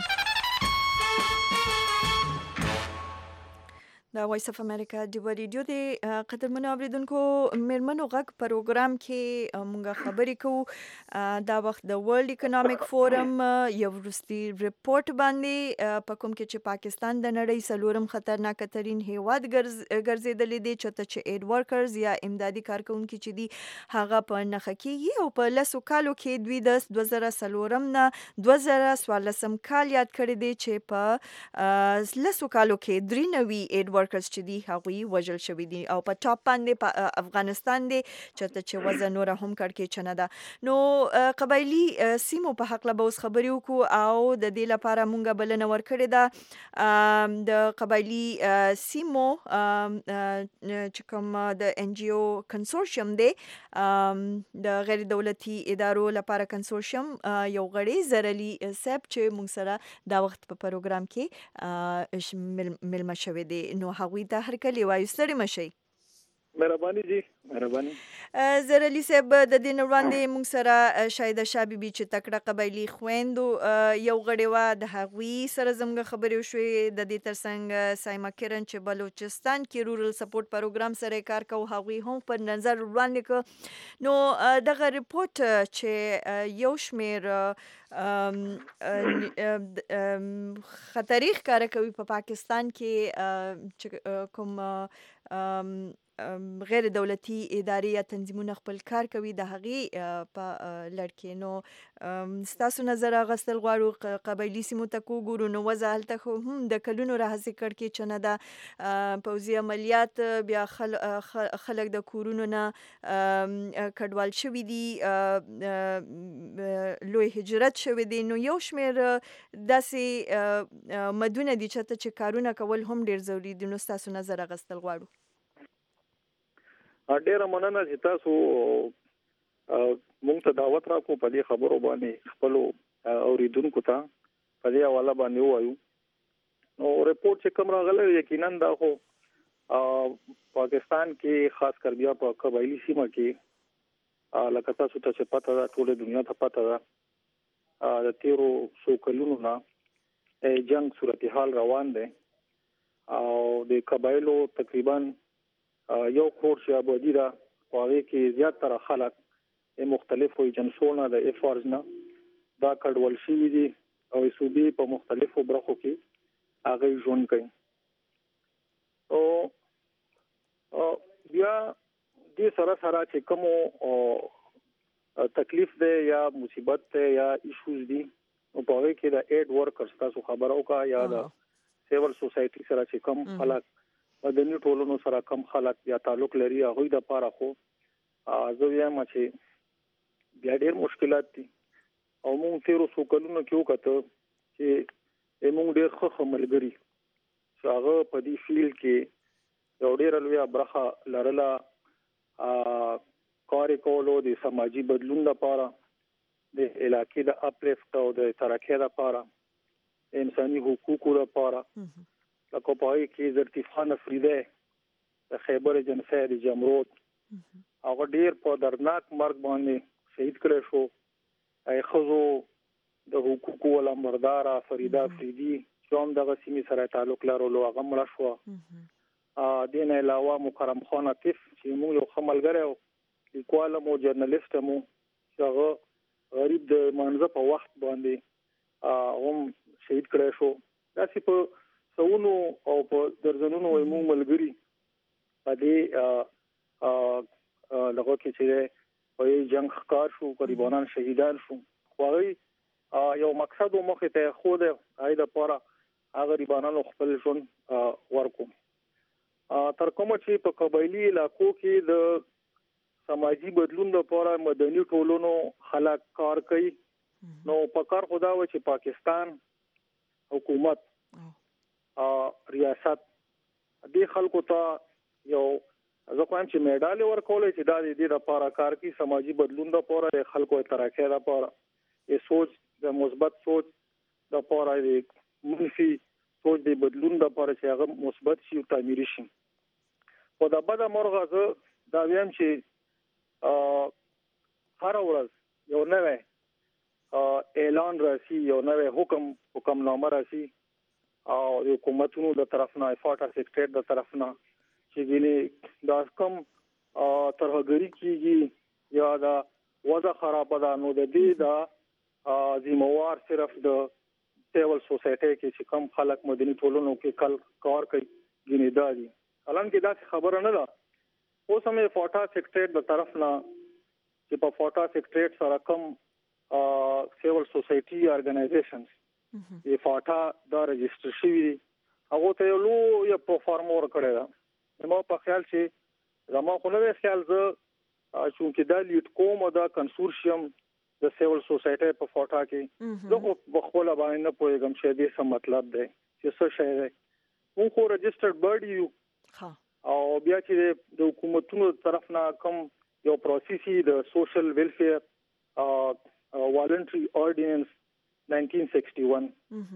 د وایس اف امریکا ډیو ریډیو د قدرمنو اوریدونکو میرمنو غږ پروګرام کې مونږه خبرې کوو. دا وخت د ورلد اکونومیک فورم یو وروستي ریپورت باندې په کوم کې چې پاکستان د نړۍ څلورم خطرناک ترين هیواد ګرځیدلې دي چې ایډ ورکرز یا امدادي کارکونکي چې دي هغه په نخښه کېږي او په لسو کالو کې دوی د 2014 نه 2014 کال یاد کړی دی چې په لسو کالو کې 93 ایډ ورکرز چې دي هغوی وژل شوي دي او په ټاپ باندې په افغانستان دی چې وضع نور هم کړکېچنه ده. نو قبایلی سیمو په حق له اوس خبرې وکړو او د دې لپاره مونږه بلنه ورکړې ده د قبایلی سیمو چې کوم د NGO کنسورشیم دی د غیر دولتي ادارو لپاره کنسورشیم یو غړی زرلی صاحب چې مونږ سره دا وخت په پروګرام کې ملما شوی دی. نو هغوی ته هر کله وایو ستړي مشئ. مهرباني جی مهرباني. زرلی صاحب د دې وړاندې موږ سره شایده شابيبي چې تکړه قبایلی خويندو یو غړي وا د هغوی سره زموږ خبرې وشوې د دې ترڅنګ سایما کرن چې بلوچستان کې رورل سپورټ پروګرام سره کار کوي هغوی هم په نظر وړاندې ک. نو دغه ریپورت چې یو شمیر خطرې ښکاره کوي په پاکستان کې کوم غیر دولتي ادارې یا تنظیمونه خپل کار کوي د هغې په لړ کې. نو ستاسو نظر اخیستل غواړو قبایلي سیمو ته وګورو. نو وضع هلته خو هم د کلونو راهیسې کړکېچنه ده پوځي عملیات بیا خلک د کورونو نه کډوال شوي دي لوی هجرت شوی دی. نو یو شمیر داسې مدونه دي چې کارونه کول هم ډیر ضروري دي. نو ستاسو نظر اخیستل غواړو. ډیره مننه چې تاسو مونږ ته دعوت راکو په دې خبرو باندې خپل اوریدونکو ته په دې حواله باندې وایو. نو ریپورت چې کوم راغلی یقینا دا خو پاکستان کې خاص کر بیا په قبایلی سیمه کې لکه تاسو ته چې پته ده ټول دنیا ته پته ده د تیرو څو کلونو نه جنگ صورتحال روان دی او د قبایلو تقریبا یو کور چې آبادی ده په هغې کې زیاتره خلک مختلفو ایجنسونو د افارز نه دا کډوال شوي دي او صوبې په مختلفو برخو کې هغوی ژوند کوي. او بیا دې سره چې کوم تکلیف دی یا مصیبت دی یا ایشوز دي او په هغه کې د ایډ ورکرز تاسو خبرو کا یا د سیول سوسایټي سره چې کوم خلک مدني ټولنو سره کوم خلک یا تعلق لري هغه د لپاره خو زه وایم چې بیا ډېر مشکلات دي او موږ تیرو څو کلونو کې وکړو چې موږ ډېر ښه ملګري چې هغه په دې فیلډ کې یو ډېر لوی برخه لرله کار کولو د سماجی بدلون لپاره د علاقې د اپلیفټ او د ترقۍ لپاره انساني حقوقو لپاره لکه په کې زرتیفان فریده د خیبر جنسای د جمرود هغه ډیر په درناک مرګ باندې شهید کړی شو ای خزو د حقوقو ولمبردار فریده فریدی کوم دغه سیمې سره تعلق لرلو هغه مړ شو دین علاوه مکرم خان عطیف چې موږ یو خملګر او لیکوال مو جرنالیست مو هغه غریب د منځ په وخت باندې هم شهید کړی شو داسې په سونو او په درځنونو موږ ملګری په دې لغه کې چې په جنگ ښکار شو قریبانان شهیدان شو خو یو مقصد او مخ ته خو د اې د لپاره هغه غریبانو خپل ژوند ورکو تر کومه چې په قبایلی علاقو کې د سماجی بدلون لپاره مدني ټولنو خلک کار کوي نو په کار خدا و چې پاکستان حکومت ریاست دې خلکو ته یو زه کوم چې میډال ورکول چې دا دې لپاره کار کوي سماجی بدلون لپاره د خلکو ترقۍ لپاره یې سوچ د مثبت سوچ لپاره د منفي سوچ د بدلون لپاره چې هغه مثبت شي او تعمیري شي خو دا بده مرغه دا ویم چې هر ورځ یو نوې اعلان راسي یو نوې حکم نامه راسي او حکومتونو د طرفنا فاټا سیکریټریټ د طرفنا چې ګینه دا کوم ترهګری کیږي یا دا وضع خراب ده نو د دې دا ذمہوار صرف د سیول سوسایټي کې چې کم خلک مدني ټولنو کې کار کوي ګینه دا دي حالانکه دا خبره نه ده اوس هم فاټا سیکریټریټ د طرفنا چې په فاټا سیکریټریټ سره کوم سیول سوسایټي ارګنایزیشنز یې فاټا دا رجسټر شوی هغه ته یو لوی پرفارم ورکړی دا نو په خیال چې زمو خو نه خیال زه چې دا لیډ کوم دا کنسورشیم د سیول سوسایټي په فاټا کې زه په خپل باندې نه پوهیږم چې دې څه مطلب دی چې څه شی دی موږ خو رجسټرډ باډي یو او بیا چې د حکومتونو طرف نه کوم یو پروسیس د سوشل ویلفیر والنټری اورډیننس 1961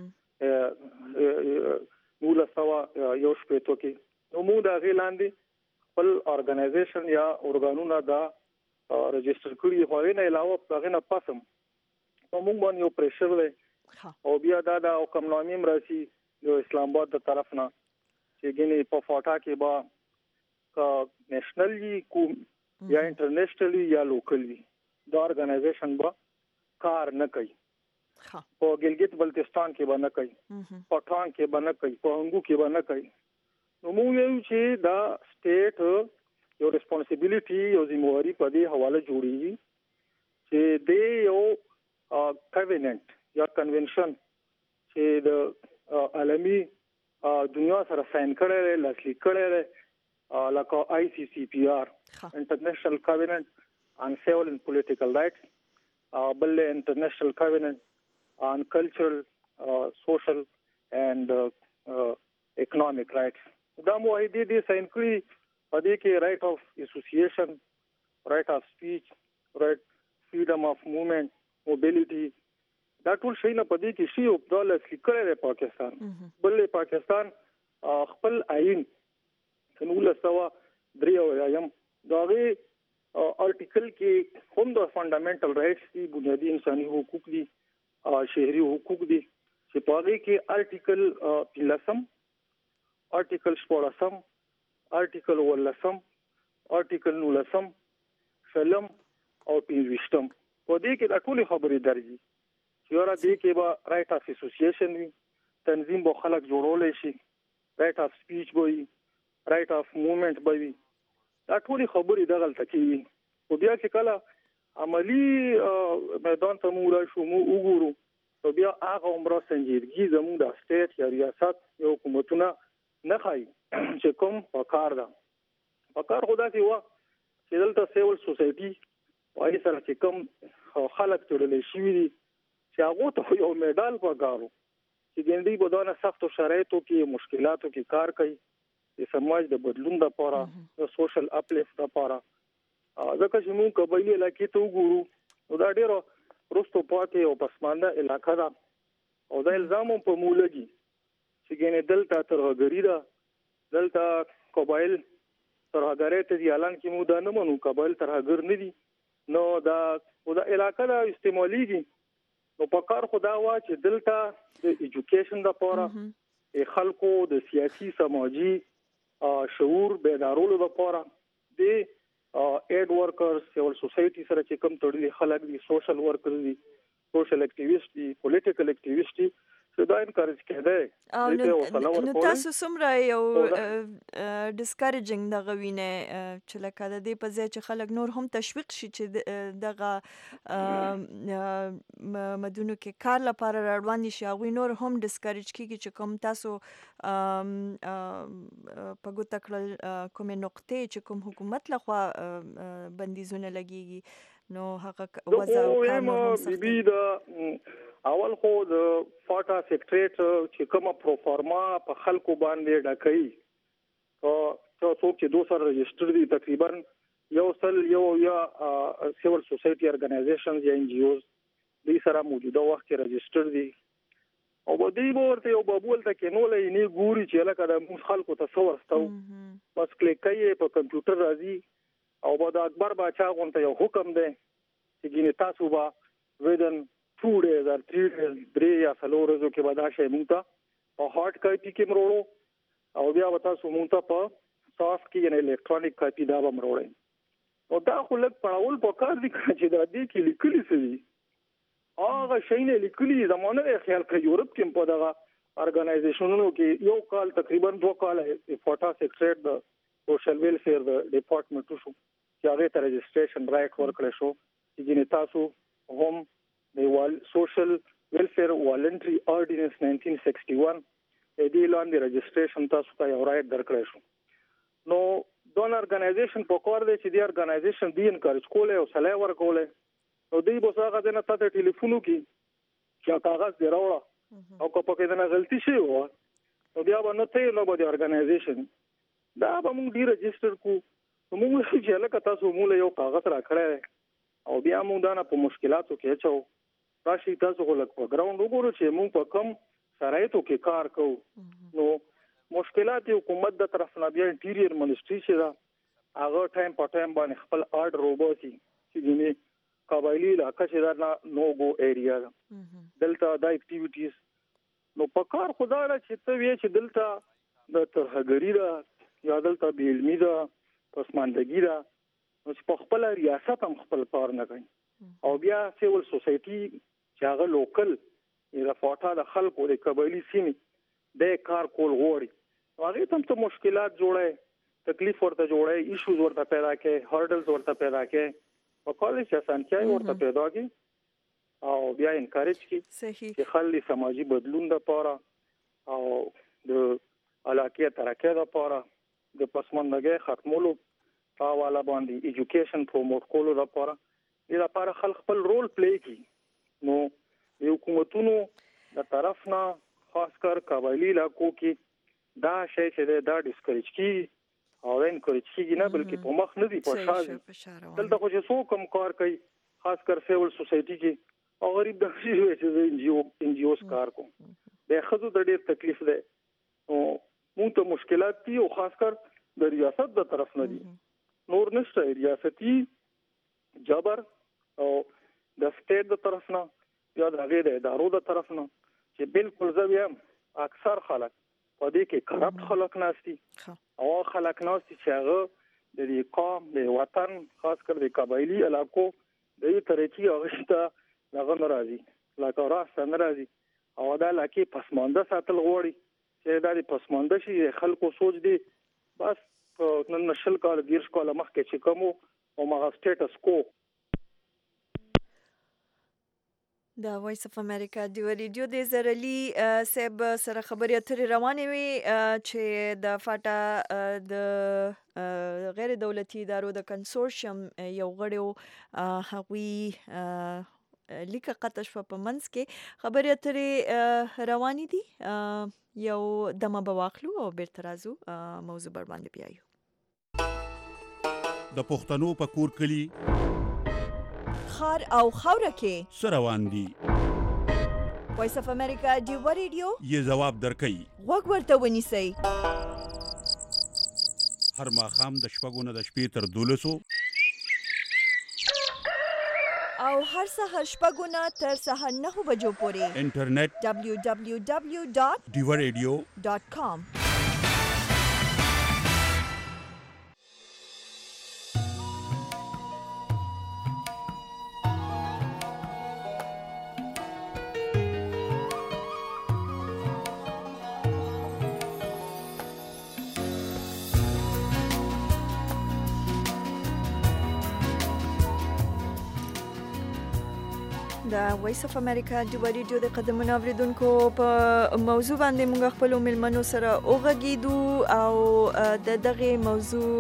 نو لسوا یو شپېتو کې نو موږ دا غیلاندې خپل ارګنایزیشن یا اورګانونه دا رجسټر کړی خو نه علاوه هغه نه پاسم موږ باندې یو پریشر دی او بیا دا حکم نامې راسي د اسلام آباد د طرف نه چې ګینه په فاټا کې با نېشنلی کوم یا انټرنیشنلی یا لوکلی دا ارګنایزیشن با کار نه کوي په ګلګت بلتستان کې باندې کوي پټان کې باندې کوي په انګو کې باندې کوي نو موږ یو چې دا سټیټ یو ریسپانسیبিলিټي یو ذمہواری په دې حواله جوړیږي چې د یو کویننت یا کنونشن چې د عالمي دنیا سره ساين کړي لاسلیک کړي لکه ICCPR International Covenant on Civil and Political Rights بل International Covenant on Cultural, Social and Economic Rights دا معاهده دي ساين کړي په دې کې right of association, right of speech, right freedom of movement, mobility دا ټول شي نه پدې کې شی او د لاسلیک کړي پاکستان بل پاکستان خپل آئین کنول سوا دریو یم داغه آرټیکل کې هم د فندامنټل رائټس دي بنیادی انساني حقوق دي شهري حقوق دي چې په هغه کې آرټیکل 13 آرټیکل 14 آرټیکل 18 آرټیکل 19 سلام او 25 په دې کې د ټول خبرې درځي چې ورته دې کې به رائټ اف اسوسییشن وي تنظیم به خلک جوړول شي رائټ اف سپیچ به وي رائټ اف موومېنټ به وي دا ټولې خبرې دغلته کوي. خو بیا چې کله عملی میدان ته موږ راشو موږ وګورو نو بیا هغه عمره سنجیدګي زموږ د سټیټ یا ریاست یا حکومتونه نه ښایي چې کوم پکار ده. پکار خو داسې وه چې دلته سیول سوسایټي هغې سره چې کوم خلک تړلی شوي دي چې هغو ته یو میډال پکار و چې ګنډۍ په دونه سختو شرایطو کې مشکلاتو کې کار کوي د سماج د بدلون دپاره د سوشل اپلیفټ دپاره. ځکه چې موږ قبایلي علاقې ته وګورو نو دا ډېره وروستو پاتې او پسمانده علاقه ده او دا الزام هم په موږ لګي چې ګنې دلته ترهګري ده، دلته قبایل ترهګرۍ ته دي. حالان کې موږ دا نه منو قبایل ترهګر نه دي، نو دا علاقه دا استعمالیږي. نو په کار خو دا وه چې دلته د ایجوکیشن دپاره د خلکو د سیاسي سماجي شعور بیدارولو دپاره د ایډ ورکرز سیول سوسایټي سره چې کوم تړلي خلک دي، سوشل ورکرز دي، سوشل اکټیویسټ دي، پولیټیکل اکټیویسټ دي، چې دا انکریج کېدی. نو تاسو څومره یو ډسکریجنګ دغه وینئ چې لکه د دې په ځای چې خلک نور هم تشویق شي چې دغه مدونو کې کار لپاره راروان شي، هغوی نور هم ډسکریج کېږي چې کوم تاسو په ګوته کړل کومې نقطې چې کوم حکومت لخوا بندیزونه لګېږي نو هغه وضع او کار نور هم سختوي. اول خو د فاټا سیکریټریټ چې کومه پروفارما په خلکو باندې ډکوي او څوک چې 200 رجسټر دي تقریبا یو سیول سوسایټي ارګنایزیشنز یا ان جی اوز دې سره موجوده وخت کې رجسټر دي او بدی ورته یو بابول ته کې نو لې نه ګوري چې لکه د موږ خلکو ته څور ستو بس کلیک کوي په کمپیوټر راځي او د اکبر باچا غونته یو حکم دی چې ګینه تاسو با ودن 2 days or 3 days 3 یا 4 ورځو کې به دا شی مونږ ته په هارد کاپي کې مروړو او بیا به تاسو مونږ ته په سافت کې یعنې الکترونیک کاپي دا به مروړئ. او دا خو لږ پړاول پکار دي چې دا دې کې لیکلي څه دي هغه شی نه لیکلي زمانه یې خیال کړی. یورپ کې په دغه ارګنایزیشنونو کې یو کال تقریبا 2 کال فاټا سیکریټریټ د سوشل ویلفیر د ډپارټمنټ شو چې هغه ته رجسټریشن رائټ ورکړل شو چې ګینه تاسو هم د سوشل ویلفیر والنټری آرډیننس 1961 دې لاندې رجسټریشن تاسو ته یو رائټ درکړی شو. نو دون ارګنایزیشن په کار دی چې د ارګنایزیشن دی انکریج کوله او سلای ورکوله نو دوی به څنګه د نته ټلیفون کی چې کاغذ دی راوړه او کو پکې نه غلطي شي و نو بیا به نه ته نو به د ارګنایزیشن دا به موږ دی رجسټر کو موږ چې لکه تاسو موږ یو کاغذ راکړی او بیا موږ دا نه په مشکلاتو کې اچو راشي تاسو غلط په ګراوند وګورو چې موږ په کم شرایطو کې کار کوو. نو مشکلات حکومت د طرف نه بیا انټیریر منسټری چې دا هغه ټایم په ټایم باندې خپل آرډر وباسي چې دینه قبایلی علاقه چې دا نو گو ایریا دلته دا اکټیویټیز نو په کار خدا را چې ته وی چې دلته د ترهګری دا یا دلته بیلمی دا پسماندګی دا نو چې په خپل ریاست هم خپل کار نه کوي او بیا سیول سوسایټي چې هغه لوکل د فاټا د خلکو د قبایلی سیمې د کار کول غواړي هغه ته هم مشکلات جوړه تکلیف ورته جوړه ایشوز ورته پیدا کې هارډلز ورته پیدا کې په کالج کې اسانتیاي ورته پیدا کې او بیا انکریج کی چې خلک سماجی بدلون لپاره او د علاقې ترقې لپاره د پسماندګۍ ختمولو په والا باندې ایجوکیشن پروموټ کولو لپاره د لپاره خلک خپل رول پلی کی. نو د حکومتونو د طرف نه خاص کر قبایلی علاقو کې دا شی چې دا ډیسکریج کی او انکریج کیږي نه بلکې په مخ نه دی په شاده دلته خو چې څوک کم کار کوي خاص کر سیول سوسایټي کې او غریب د شي چې ان جی اوس کار کوم د خزو د ډېر تکلیف ده او مونږ ته مشکلات دي او خاص کر د ریاست د طرف نه دي نور نشته ریاستي جبر او د سټیټ د طرف نه یا د غیر ادارو د طرف نه چې بالکل زویم اکثر خلک په دې کې کرپټ خلک ناشتي او خلک ناشتي چې هغه د قوم د وطن خاص کر د قبایلی علاقو د طریقې اوسته لغه ناراضي لکه راست ناراضي او دا لکه پسمانده ساتل غوړي چې دا د پسمانده شي خلکو سوچ دي بس نن شل کال 10 کال مخکې چې کوم او ما سټیټس کو د وایس اف امریکا دی ریډیو د زرلی سیب سره خبرې اترې روانې وي چې د فاټا د غیر دولتي ادارو د کنسورشیم یو غړو هغوی لیکه قطع شوه په منځ کې خبرې اترې روانې دي یو دمه به واخلو او بیرته راځو موضوع بر باندې بیایو د پښتنو په کور کلی خار او خاوره کې سروان دي وایس اف امریکا دی ریډیو یې جواب درکې وګ ورته ونیسئ هر ماښام د شپږو نه د شپې تر 12 او هر سهار شپږو نه تر سهار 9 بجو پورې انټرنیټ www.diwaradio.com د وایس اف امریکا د ریډیو د قدمونو اوریدونکو په موضوع باندې موږ خپل ملمنو سره اوغږیدو او د دغه موضوع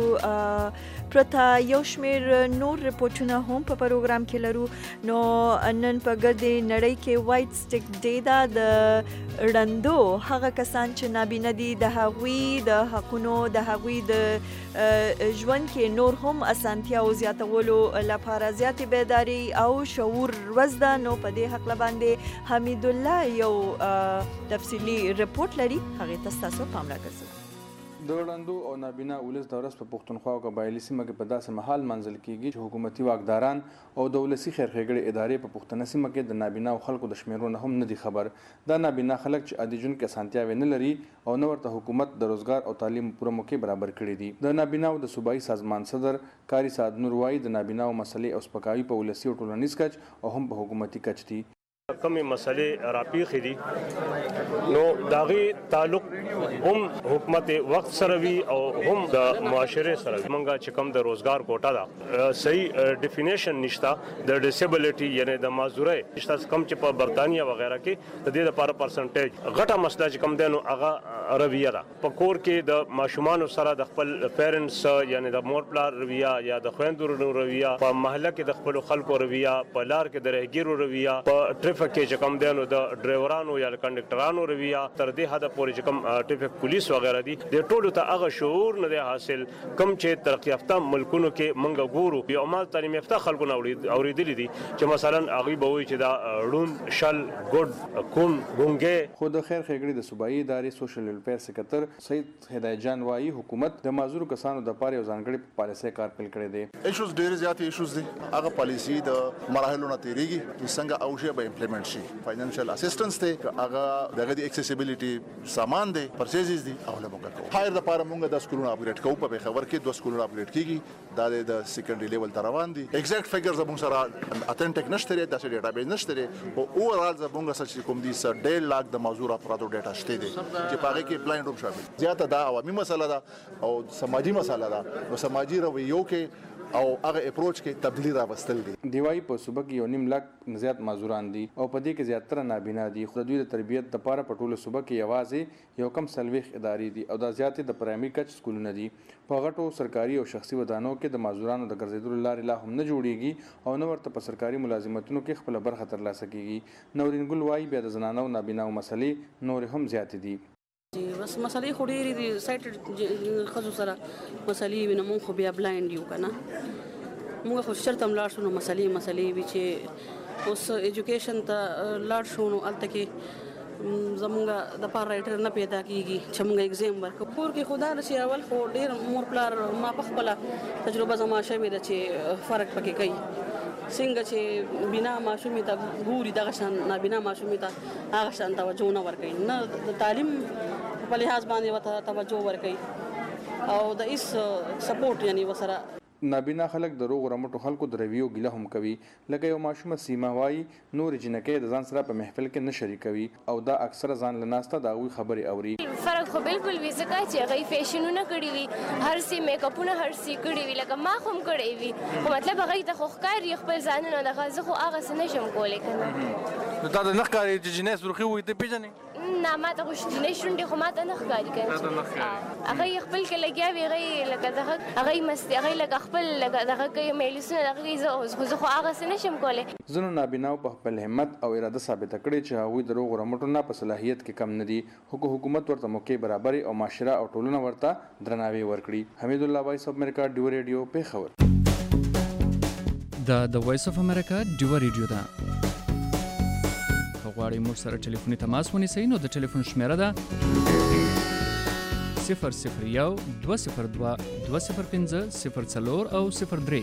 پرته یو شمیر نور ریپورتونه هم په پروګرام کې لرو نو نن په ګردې نړۍ کې وایټ سټیک ډے دا د رندو هغه کسان چې نابینا دي د هغوی د حقونو د هغوی د ژوند کې نور هم اسانتیا او زیاتولو لپاره زیاتې بیداری او شعور وزده نو په دې حق باندې حمید الله یو تفصیلی ریپورت لري هغه تاسو پام راکړئ د وړاندو او نابینا ولس د ورځ په پښتونخوا او قبایلی سیمه کې په داسې محل منځل کیږي چې حکومتي واکداران او د ولسی خیرخېګړې ادارې په پښتنه سیمه کې د نابینا او خلکو د شمیرونه هم نه دي خبر دا نابینا خلک چې عادي ژوند کې اسانتیاوې نه لري او نو ورته حکومت د روزګار او تعلیم پوره موقع برابر کړي دي د نابینا او د صوبایي سازمان صدر کاری سعد نور وایي د نابینا او مسلې او سپکاوي په ولسی او ټولنیز کچ او هم په حکومتي کچ دي کمی مسئلے راپیخ دی نو داغي تعلق هم حکومت وقت سروي او هم د معاشره سره منګه چې کم د روزګار کوټه دا صحیح ډیفینیشن نشتا د ډیسیبিলিټي یعنی د معذوره نشتا کم چې په برتانیا وغیرہ کې د دې لپاره پرسنټیج غټه مسله چې کم دینو هغه رویه ده په کور کې د ماشومان سره د خپل پیرنټس یعنی د مور پلار رویه یا د خويندو رویه په محله کې د خپل خلکو رویه په لار کې د رهګیرو رویه په ټریفیک کې کم دینو د ډرایورانو یا کنډکټرانو رویه تر دې حد پورې چې کم ټریفیک پولیس وغیرہ دي د ټولو ته هغه شعور نه حاصل کم چې ترقی یافته ملکونو کې منګه ګورو یو مال تعلیم یافته خلکو نه اوریدلې دي چې مثلا هغه به وي چې دا ړوند شل ګډ کوم ګونګه خود خیر خېګړي د صوبایي ادارې سوشل ویلفیر سکرټر سید هدایت جان وايي حکومت د معذور کسانو د پاره یو ځانګړي پالیسي کار پیل کړی دی ایشوز ډېر زیات ایشوز دي هغه پالیسي د مراحلو نه تیریږي چې څنګه او شی به امپلیمنٹ شي فاینانشل اسسټنس ته هغه دغه د اکسیسیبিলিټي سامان دی پرچیزز دي او له موږ کوو هایر د پاره موږ د سکولونو اپګریډ کوو په خبر کې 2 سکولونو اپګریډ کیږي دا د سیکنډري لیول تر روان دي ایگزیکټ فګرز موږ سره اتنټیک نشته لري د ډیټابیس نشته لري او اوورال موږ سره کوم دي 1.5 लाख د معذور افرادو ډیټا شته دي چې پاره کې بلایند روم شامل زیاته دا عوامي مسله ده او سماجی مسله ده نو سماجی رویو کې او هغه اپروچ کې تبدیلی راوستل دي دیوای په صوبه کې 1.5 लाख زیات معذوران دي او په دې کې زیاتره نابینا دي خو دوی د تربیت د لپاره په ټوله صوبه کې یوازې یو کم سلويخ ادارې دي او دا زیاتې د پرایمري کچ سکولونه دي په غټو سرکاري او شخصي ودانو کې د معذورانو د ګرځېدلو لارې لا هم نه جوړیږي او نو ورته په سرکاري ملازمتونو کې خپل برخه ترلاسه کیږي نورین ګل وايي بیا د زنانو نابینا او مسلې نور هم زیاتې دي بس مسلې خو ډېرې دي سایټ خزو سره مسلې وینم خو بیا بلایند یو کنه موږ خو شرط هم لاړ شو نو مسلې وی چې اوس ایجوکیشن ته لاړ شو نو الته کې زمونږ د پار رائټر نه پیدا کیږي چې موږ ایگزام ورکو کور کې خدا نشي اول خو ډېر مور پلار ما په خپل تجربه زما شوې ده چې فرق پکې کوي څنګه چې بنا معشومي ته ګوري دغه شان نه بنا معشومي ته هغه شان توجه نه ورکوي نه د تعلیم په لحاظ باندې وته توجه ورکوي او د اس سپورټ یعنی وسره نابینا خلک د روغ رمټو خلکو د رویو ګیله هم کوي. لکه یو ماشومه سیمه وایي نور جنکې د ځان سره په محفل کې نه شریکوي او دا اکثره ځان له ناسته د هغوی خبرې اوري. فرق خو بالکل وي ځکه چې هغوی فیشنونه کړي وي، هر څه میکاپونه هر څه کړي وي، لکه ما خو هم کړی وي، خو مطلب هغوی ته خو ښکاري خپل ځانونه دغه، زه خو هغسې نه شم کولی که نه. نو تا ته نه ښکاري چې جنۍ سرخي ووایي ته پېژنې؟ نه ما ته خو جنۍ شونډې خو ما ته نه ښکاري که هغوی خپل کې لګیا وي، هغوی لکه دغه هغوی مستي، هغوی لکه خپل لکه دغه کوي مجلسونه دغه کوي، زه خو هغسې نه شم کولی. ځینو نابیناو په خپل همت او اراده ثابته کړې چې هغوی د روغ رمټو نه په صلاحیت کې کم نه دي. حکومت ورته موقع برابري او معاشره او ټولنه ورته درناوی ورکړي. حمید الله وایس اف امریکا ډیو ریډیو پیښور. د وایس اف امریکا ډیو ریډیو ده. غواړئ موږ سره ټلیفوني تماس ونیسئ نو د ټلیفون شمیره ده 001 202 205 04 او 03.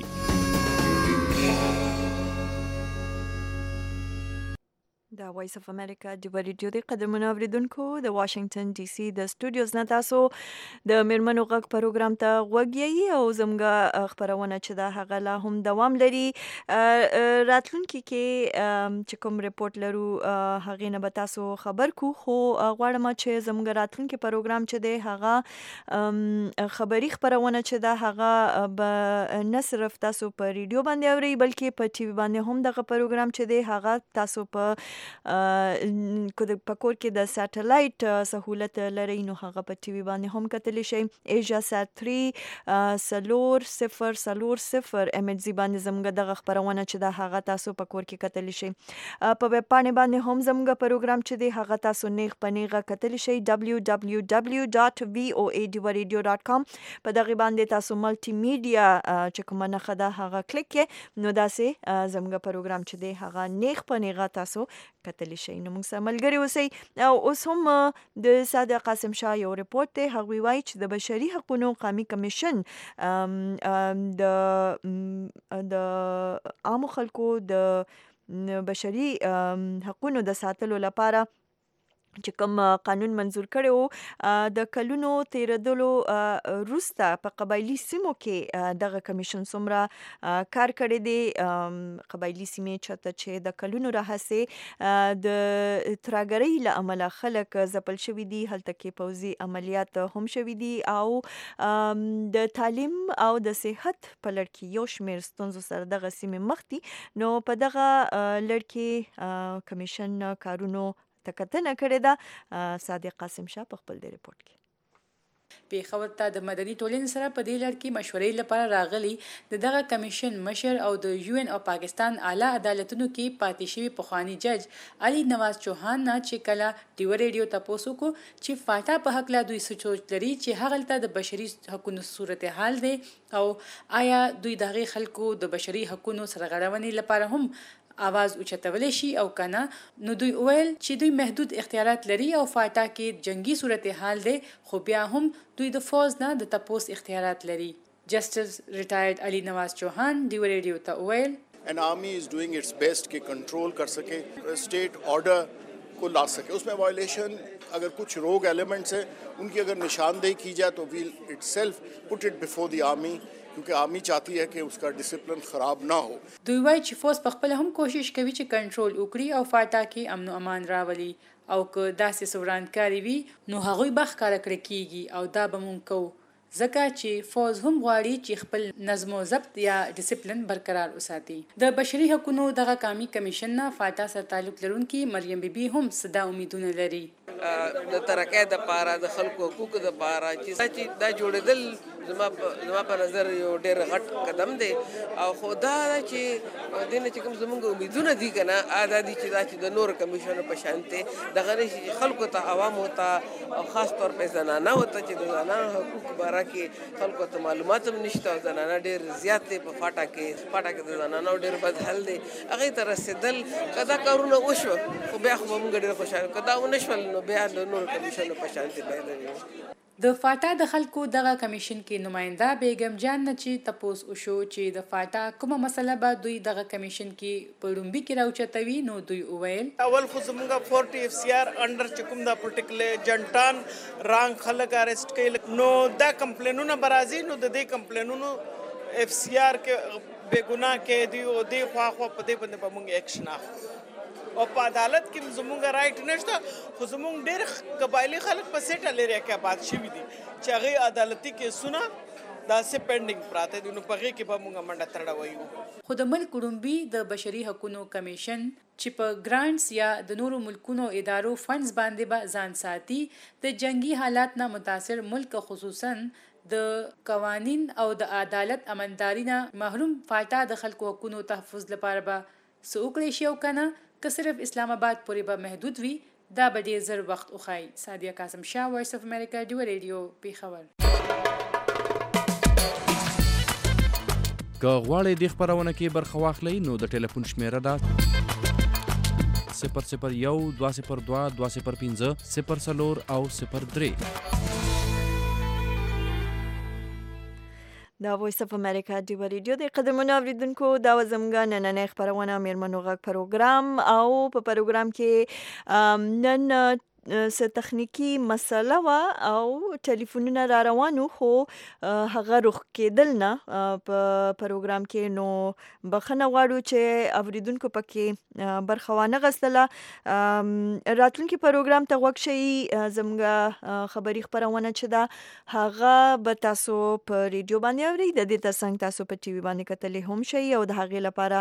د وایس اف امریکا ډیو ریډیو د قدرمنو اوریدونکو د واشنگټن ډي سي د سټوډیوز نه تاسو د میرمنو غږ پروګرام ته غوږ یې او زموږ خپرونه چې دا هغه لا هم دوام لري. راتلونکي کې چې کوم ریپورت لرو هغې نه به تاسو خبر کو، خو غواړم چې زموږ راتلونکي پروګرام چې دی هغه خبري خپرونه چې دا هغه به نه صرف تاسو په ریډیو باندې اورئ بلکې په ټي وي باندې هم دغه پروګرام چې دی هغه تاسو په په کور کې د ساتلایت سہولت لري نو هغه په ټي وي باندې هم کتلی شي. ایجا سات 3 سلور 0 ام ایچ زی باندې زموږ دغه خپرونه چې دا هغه تاسو په کور کې کتلی شي. په ویب پاڼې باندې هم زموږ پروګرام چې دی هغه تاسو نیغ په نیغه کتلی شي www.voaduaradio.com. په دغه باندې تاسو ملټي میډیا چې کومه نښه ده هغه کلیک کړئ نو داسې زموږ پروګرام چې دی هغه نیغ په نیغه تاسو کتلی شي. نو موږ سره ملګري اوسئ. او اوس هم د صادق قاسم شاه یو ریپورت دی، هغوی وایي چې د بشري حقوقو قومي کمیشن د عامو خلکو د بشري حقوقو د ساتلو لپاره چې کوم قانون منظور کړی و د کلونو تیرېدلو وروسته په قبایلي سیمو کې دغه کمیشن څومره کار کړی دی. قبایلي سیمې چېرته چې د کلونو راهیسې د ترهګرۍ له امله خلک ځپل شوي دي، هلته کې پوځي عملیات هم شوي دي او د تعلیم او د صحت په لړ کې یو شمېر ستونزو سره دغه سیمې مخ دي. نو په دغه لړ کې کمیشن کارونو تکتنه کړې ده. صادق قاسم شاه په خپل ریپورت کې پیښور ته د مدني ټولنې سره په دې لړ کې مشورې لپاره راغلي دغه کمیشن مشر او د یو ان او پاکستان اعلی عدالتونو کې پاتې شوی پخوانی جج علي نواز چوهان نه چې کله ډیو ریډیو تاسو کو چې فاټا په حق لا دوی سوچ لري چې هغه ته د بشري حقوقو صورتحال دی او آیا دوی دغه خلکو د بشري حقوقو سرغړونې لپاره هم आवाज اوچتولی شي او کنه. نو دوی ویل چې دوی محدود اختیارات لري او فاټا کې جنگي صورتحال دی خو بیا هم دوی د فوز نه د تپوس اختیارات لري. جسټس ریټایرډ علي نواز چوهان دی ریډیو ته ویل an army is doing its best कि control कर सके, state order को ला सके. उसमें वायलेशन अगर कुछ रोग एलिमेंट्स है उनकी अगर निशानदेही की जाए तो will itself put it before the army क्योंकि आर्मी चाहती है कि उसका डिसिप्लिन खराब ना हो. دوی وایي چې فوز په خپل هم کوشش کوي چې کنټرول وکړي او فاټا کې امن او امان راولي او که داسې سورانکاري وي نو هغوی به ښکاره کړی کیږي او دا به مونږ کوو ځکه چې فوز هم غواړي چې خپل نظم او ضبط یا ډیسپلین برقرار وساتي. د بشري حقوقو دغه قومي کمیشن نه فاټا سره تعلق لرونکي مریم بیبي هم صدا امیدونه لري د ترقۍ د پاره د خلکو حقوقو د پاره چې دا جوړېدل زما په نظر یو ډېر غټ قدم دی او خو دا چې دې نه چې کوم زموږ امیدونه دي که نه دا دي چې دا چې د نورو کمیشنو په شانتې دغه نه شي خلکو ته عوامو ته او خاص طور په زنانهو ته چې د زنانو حقوقو باره کې خلکو ته معلومات هم نشته او زنانه ډېر زیات دی په فاټا کې د زنانو ډېر بد حل دی. هغې ته رسېدل که دا کارونه وشوه خو بیا خو به موږ ډېر خوشحاله که دا ونه شول نو بیا د نورو کمیشنو په شانتې بهتر. د فاټا د خلکو دغه کمیشن کې نماینده بیگم جان نه چې تپوس وشو چې د فاټا کومه مسله به دوی دغه کمیشن کې په لومبي کې راوچتوي نو دوی وویل اول خو زموږ 40 اف سی آر انډر چې کوم دا پرټیکولر جنټان رانګ خلک اریسټ کوي نو دا کمپلینونه برازي نو د دې کمپلینونو FCR کې بېګناه قیدي او دې خواخوا په دې باندې به موږ اکشن اخلو او په عدالت کې زموږ رایټ نشته خو زموږ ډېر قبایلي خلک په سیټل ایریا کې آباد شوي دي چې هغوی عدالتي کیسونه داسې پینډینګ پراته دي نو په هغې کې به موږ منډه تړه وایو. خو د ملک وړومبي د بشري حقوقو کمیشن چې په ګرانټس یا د نورو ملکونو ادارو فنډز باندې به ځان ساتي د جنگي حالات نه متاثر ملک خصوصا د قوانین او د عدالت امانداري نه محروم فالټا د خلکو حقوقو تحفظ لپاره به څه وکړی شي او کنه که صرف اسلام آباد پورې به محدود وي دا به ډېر زر وخت وخایي. سادیه قاسم شاه، وایس اف امریکا، ډیو ریډیو، پیښور. که غواړئ دې خپرونه کې برخه واخلئ نو د ټلیفون شمیره ده 001 202 205 04 او 03. دا وایس اف امریکا ډیو ریډیو د قدرمنو اوریدونکو دا زموږ نننۍ خپرونه میرمنو غږ پروګرام او په پروګرام کې نن څه تخنیکی مسله وا او ټلیفونونه را روانو خو هغه رخ کېدل نه په پروګرام کې نو بخنه غواړو چې اوریدونکو پکې برخه وانه غستله. راتلونکي پروګرام ته غوږ شئ زموږ خبري خپرونه چې دا هغه به تاسو په ریډیو باندې اورئ د دې ترڅنګ تاسو په ټي وي باندې کتلې هم شئ او د هغې لپاره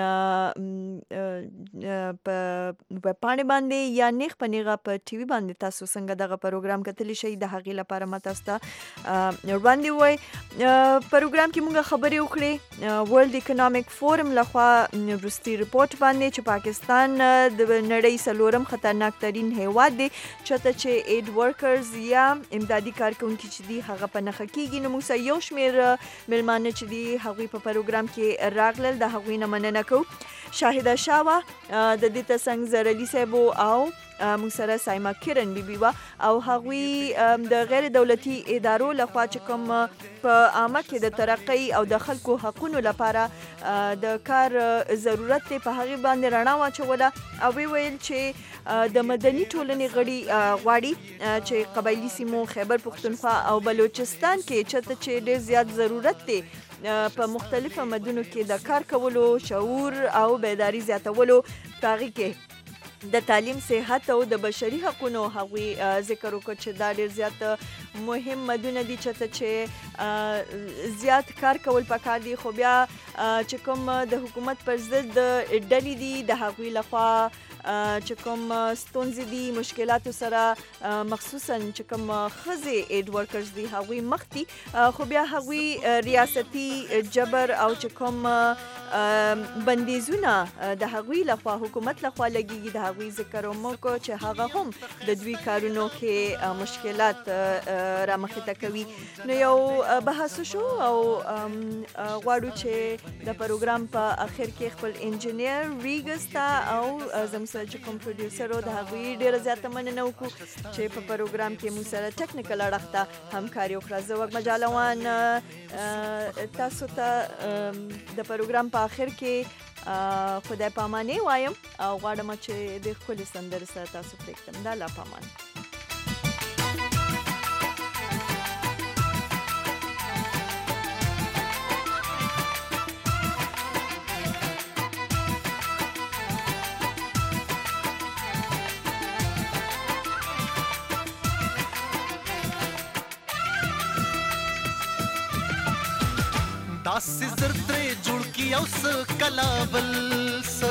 په ویبپاڼې باندې یا نیغ په نیغه په ټي وي باندې تاسو څنګه دغه پروګرام کتلی شئ د هغې لپاره ما تاسو ته وړاندې وای. پروګرام کې موږ خبرې وکړې ورلد اکنامیک فورم لخوا وروستي رپورټ باندې چې پاکستان د نړۍ څلورم خطرناک ترین هیواد دی چېرته چې ایډ ورکرز یا امدادي کارکونکي چې دي هغه په نښه کېږي. نو موږ یو شمېر میلمانه چې دي هغوی په پروګرام کې راغلل د هغوی نه مننه کوو. شاهده شاوه د دې ترڅنګ زرعلي صاحب او موږ سره سایما کرن بیبي وا او هغوی د غیر دولتي ادارو لخوا چې کوم په عامه کې د ترقۍ او د خلکو حقونو لپاره د کار ضرورت دی په هغې باندې رڼا واچوله او ویل چې د مدني ټولنې غړي غواړي چې قبایلي سیمو خیبر پښتونخوا او بلوچستان کې چېرته چې ډېر زیات ضرورت دی په مختلفو مدنو کې د کار کولو شعور او بیداری زیاتولو په هغې کې د تعلیم، صحت او د بشري حقونو هغوی ذکر وکړ چې دا ډېر زیات مهم مدونه دي چې زیات کار کول پکار دي خو بیا چې کوم د حکومت پر ضد ډلې دي د هغوی لخوا چې کوم ستونزې دي مشکلاتو سره مخصوصا چې کوم ښځې ایډ ورکرز دي هغوی مخ دي خو بیا هغوی ریاستي جبر او چې کوم بندیزونه د هغوی لخوا حکومت لخوا لګیږي د هغوی ذکر وکړو چې هغه هم د دوی کارونو کې مشکلات رامخې ته کوي. نو یو بحث شو او غواړو چې د پروګرام په اخر کې خپل انجینیر ریګس ته او زموږ سره چې کوم پروډیوسر و د هغوی ډېره زیاته مننه وکړو چې په پروګرام کې موږ سره ټکنیکل اړخ ته همکاري وکړه. زه وږمه جالوان تاسو ته د پروګرام په اخر کې خدای پاماني وایم او غواړم چې د ښکلې سندرې سره تاسو پرېږدم. دا لا پامان. داسې زر ترې جوړ کی او څه کلاول څه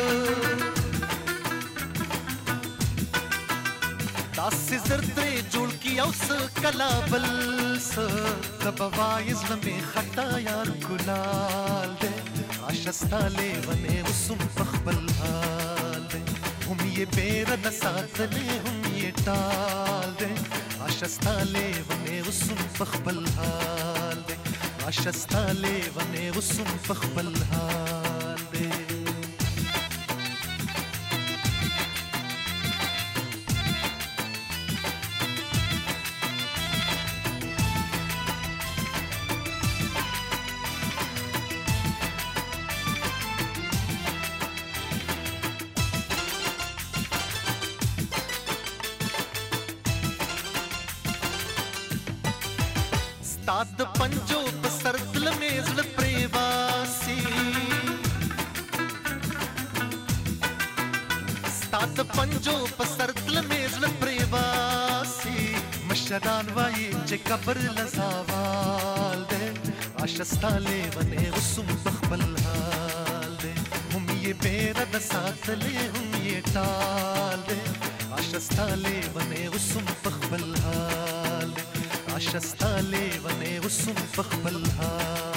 داسې زر ترې جوړ کی او څه کلاول څه د بوایز لمې خټا یار ګلال دې راشستا لیونې وسم په خپل حال دې هم یې بیر د ساتلې هم یې ټال دې راشستا لیونې وسم په خپل حال دې راشستا لیونې وسم په خپل حال دې. ستاد پنجو په سر دل مې زړه پریواسي ستاد پنجو په سر دل مې زړه پریواسي مشران وایي چې قبر لزاوال دې عاشستا لیونې وسم بخبل حال دې هم یې بیر د ساتلې هم یې ټال دې عاشستا لیونې وسم بخبل حال دې عاشستا لیونې وسم بخبل حال